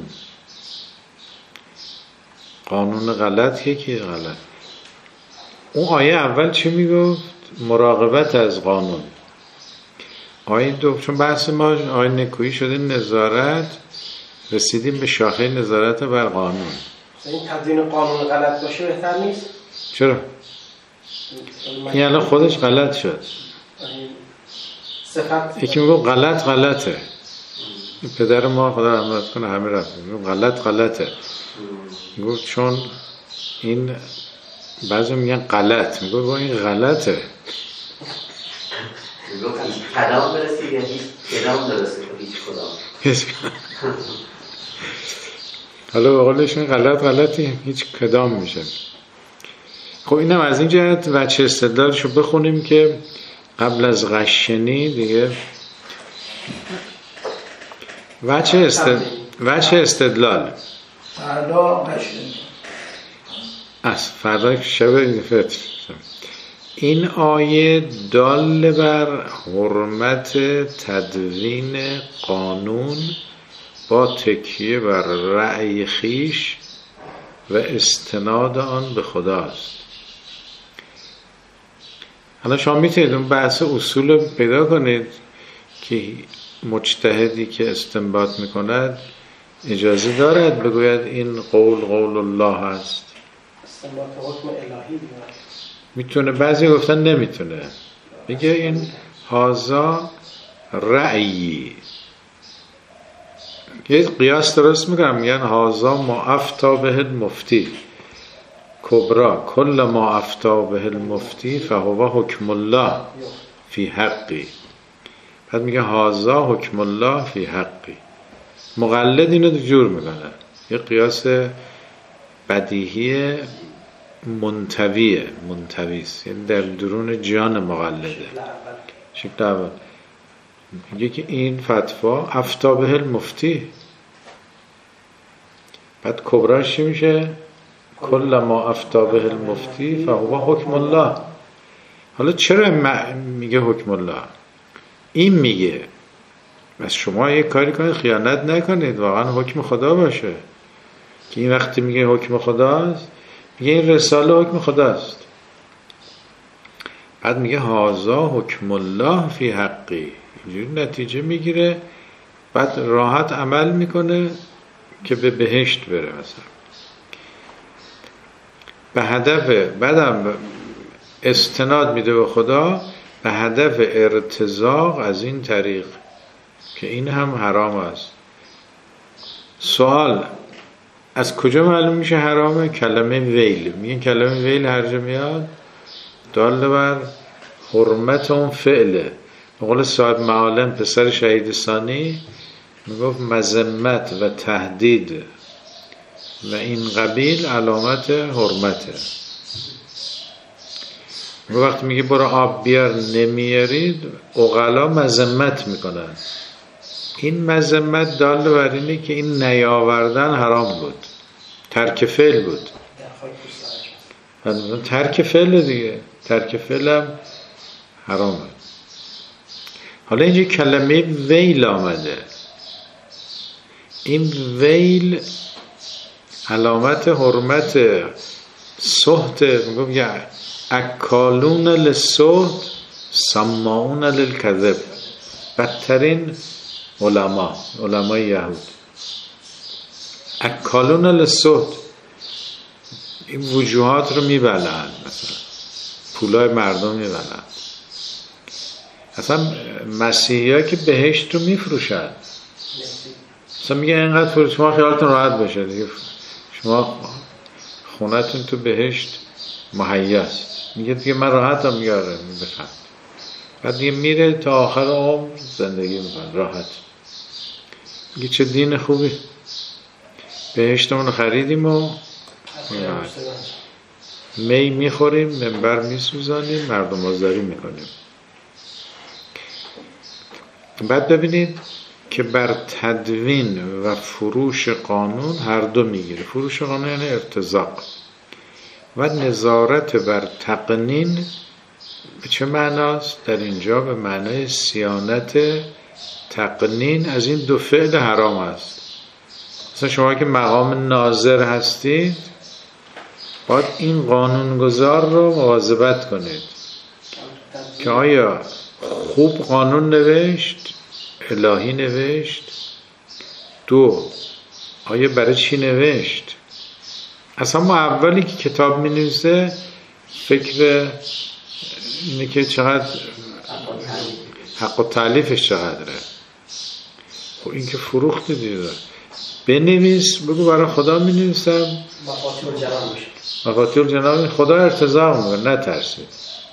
قانون غلط یکی غلط. اون آیه اول چی میگفت؟ مراقبت از قانون. آیه دو، چون بحث ما آیه نکویی شده نظارت، رسیدیم به شاخه نظارت بر قانون. این تدوین قانون غلط باشه بهتر نیست؟ چرا؟ این الان خودش غلط شد. صفت یکی میگه غلط غلطه. پدر ما خدا رحمت کنه همه رفت میگه غلط غلطه. میگه چون این بعضی میگن غلط، میگه با این غلطه. میگه کلام برسی یا هیچ کلام درسته هیچ کدام. حالا به قولشون غلط غلطی هیچ کدام میشه. خب اینم از این جهت وجه استدلالشو بخونیم که قبل از غشنی دیگه وجه استدلال وجه استدلال فردا غشنی از فردا شب فطر. این آیه دال بر حرمت تدوین قانون با تکیه بر رأی خیش و استناد آن به خداست. حالا شما میتونید اون بحث اصول رو پیدا کنید که مجتهدی که استنباط میکند اجازه دارد بگوید این قول قول الله هست. استنباط حکم الهی دیگه میتونه، بعضی گفتن نمیتونه، میگه این هازا رأیی. یه قیاس درست میکنم، میگن هازا ما افتا به المفتی کبرا کل ما افتا به المفتی فهو حکم الله فی حقی. بعد میگه هازا حکم الله فی حقی. مقلد اینو دو جور میکنه، یه قیاس بدیهی منتویه، منتویست، یعنی در درون جان مقلده. شکل اول میگه که این فتوا افتا به المفتی، بعد کبراش چی میشه؟ کل ما افتا به المفتی فهو حکم الله. حالا چرا میگه حکم الله؟ این میگه بس شما یک کاری کنید خیانت نکنید، واقعا حکم خدا باشه که این وقتی میگه حکم خداست، میگه این رساله حکم خداست. بعد میگه هازا حکم الله فی حقی، اینجوری نتیجه میگیره، بعد راحت عمل میکنه که به بهشت بره مثلا به هدف. بعدم استناد میده به خدا به هدف ارتزاق از این طریق که این هم حرام است. سوال از کجا معلوم میشه حرامه؟ کلمه ویل. میگن کلمه ویل هر جا میاد دال بر حرمت اون فعله. به قول صاحب معالم پسر شهید ثانی میگفت مذمت و تهدید و این قبیل علامت حرمته. وقتی میگه برو آب بیار نمیارید، عقلا مذمت میکنن. این مذمت دال بر اینه که این نیاوردن حرام بود، ترک فعل بود. ترک فعل دیگه، ترک فعل هم حرامه. حالا اینجا کلمه ویل آمده، این ویل علامت حرمت سحت. میگم یا اکالون للسحت سماعون للکذب. بدترین علما، علمای یهود اکالون للسحت، این وجوهات رو میبلند، مثلا پولای مردم میبلند. اصلا مسیحی ها که بهشت رو میفروشن، مثلا میگه اینقدر فروش، شما خیالتون راحت باشه دیگه، شما خونتون تو بهشت مهیاست. میگه دیگه من راحتم، میاره بخند. بعد دیگه میره تا آخر عمر زندگی میکنه راحت. میگه چه دین خوبی، بهشتمون رو خریدیم و می میخوریم، منبر میسوزانیم، مردم آزاری میکنیم. بعد ببینید که بر تدوین و فروش قانون هر دو میگیره. فروش قانون یعنی ارتزاق، و نظارت بر تقنین به چه معناست؟ در اینجا به معنای صیانت تقنین از این دو فعل حرام است. مثلا شما که مقام ناظر هستید باید این قانونگذار رو مواظبت کنید که آیا خوب قانون نوشت، الهی نوشت، دو آیا برای چی نوشت. اصلا ما اولی که کتاب می نویسه فکر اینه که چقدر حق و تالیفش چقدره. خب این که فروخت دیده، بنویس بگو برای خدا می نویسم، مفاتیح الجنان میشه. مفاتیح الجنان خدا ارتضاق میکنه، نترسید.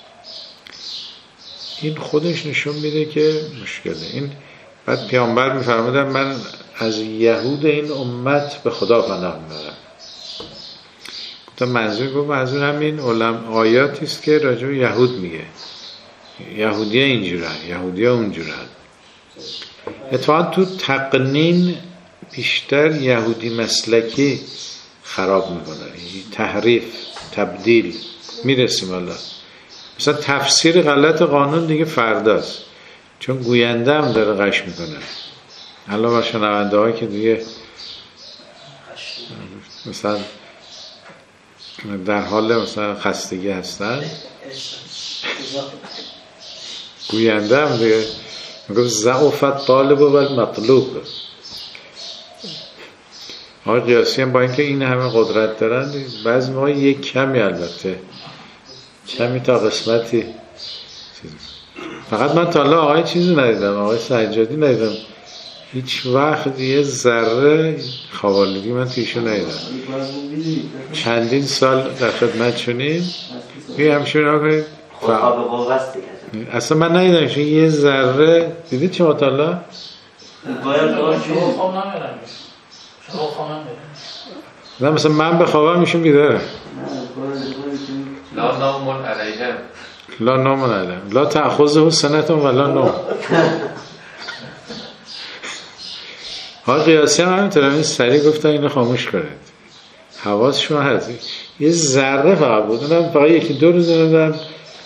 این خودش نشون میده که مشکله. این بعد پیامبر میفرمودن من از یهود این امت به خدا پناه میبرم. تا منظور گفت منظور همین علم آیاتی است که راجع به یهود میگه، یهودی ها اینجورن، یهودی ها اونجورن. اتفاقا تو تقنین بیشتر یهودی مسلکی خراب میکنه، تحریف، تبدیل. میرسیم الله مثلا تفسیر غلط قانون دیگه فرداست، چون گوینده هم داره غش میکنه. الان با شنونده ها که دیگه مثلا در حال مثلا خستگی هستن، گوینده هم دیگه میگم ضعف طالب و المطلوب. آقای قیاسی هم با اینکه این همه قدرت دارن بعضی موقع یک کمی، البته کمی تا قسمتی، فقط من تا الان آقای چیزی ندیدم، آقای سجادی ندیدم هیچ وقت یه ذره خوالگی من تویشو ندیدم. چندین سال در خدمتشونیم یه همشه نگاه کنید اصلا من ندیدم یه ذره. دیدید چه مطالعه؟ نه مثلا من بخوابم میشون بیداره. لا نامون علیهم لا نامون علیهم لا تأخذه سنتون ولا نوم. ها قیاسی هم همینطور همین سریع گفتن اینو خاموش کنید، حواس شما هست. یه ذره فقط بود، اونم فقط یکی دو روز ندارم،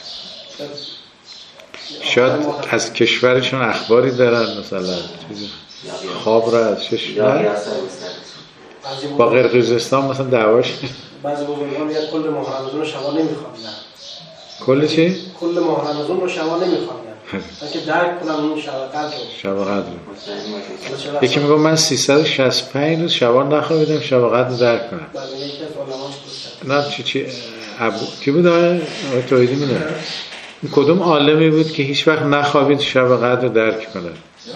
شاید از کشورشون اخباری دارن، مثلا خواب را از شش نه با قرقیزستان مثلا دعواش. بعضی بزرگان میگن کل ماه رمضان رو شبا نمیخوابیدن. کل چی؟ کل ماه رمضان رو شبا نمیخوابیدن تا که درک کنم اون شب قدر شب قدر. یکی میگه من سیصد و شصت و پنج روز شبا نخوابیدم شب قدر درک کنم. بعد یکی از علماش نه چی چی ابو کی بود؟ آقای توحیدی میدونه کدوم عالمی بود که هیچ وقت نخوابید شب قدر درک کنه؟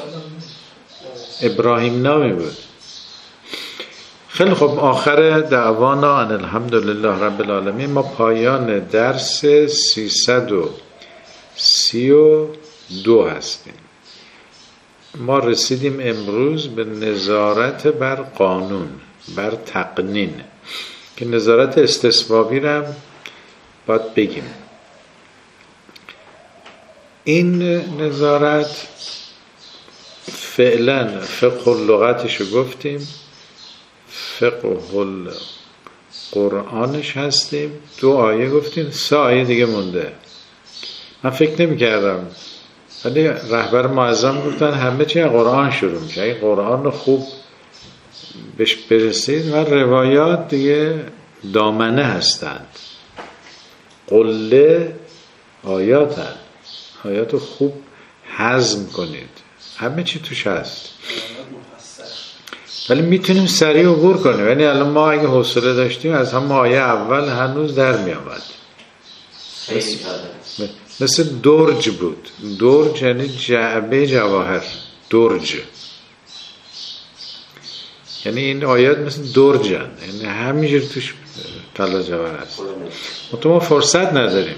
ابراهیم نامی بود. خیلی خب، آخر دعوانا ان الحمدلله رب العالمین. ما پایان درس سیصد و سی و دو هستیم. ما رسیدیم امروز به نظارت بر قانون، بر تقنین، که نظارت استصوابی رو هم باید بگیم. این نظارت فعلا فقه اللغتش رو گفتیم، فقه القرآنش هستیم، دو آیه گفتیم، سه آیه دیگه مونده. من فکر نمی کردم ولی رهبر معظم گفتن همه چی از قرآن شروع میشه، اگه قرآن رو خوب بهش برسید و روایات دیگه دامنه هستند، قله آیات هست، آیات رو خوب هضم کنید، همه چی توش هست. ولی میتونیم سریع عبور کنیم. یعنی الان ما اگه حوصله داشتیم از همه آیه اول هنوز در می آمد. مثل, مثل درج بود. درج یعنی جعبه جواهر، درج یعنی این آیات مثل درجن، یعنی همینجور توش طلا جواهر هست. ما فرصت نداریم،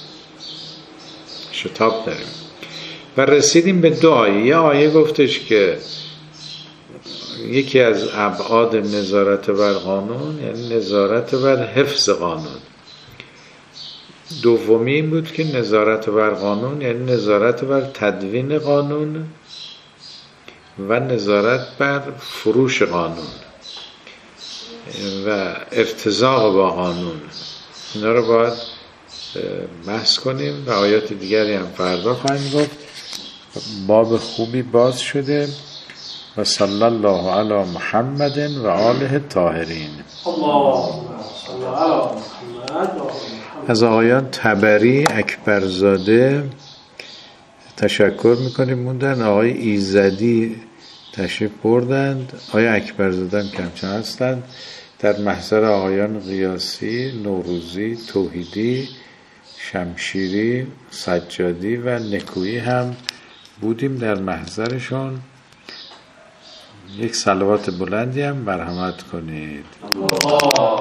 شتاب داریم. و رسیدیم به دو آیه. یه آیه گفتش که یکی از ابعاد نظارت بر قانون یعنی نظارت بر حفظ قانون. دومی این بود که نظارت بر قانون یعنی نظارت بر تدوین قانون و نظارت بر فروش قانون و ارتزاق با قانون. اینا رو باید بحث کنیم و آیات دیگری هم فردا خواهیم گفت. باب خوبی باز شده. و صلی الله علی محمد و آله الطاهرین. از آقایان تبری، اکبرزاده تشکر میکنیم موندن. آقای ایزدی تشریف بردند. آقای اکبرزاده هم کمچه هستند. در محضر آقایان قیاسی، نوروزی، توحیدی، شمشیری، سجادی و نکویی هم بودیم در محضرشون. یک صلوات بلندی هم مرحمت کنید.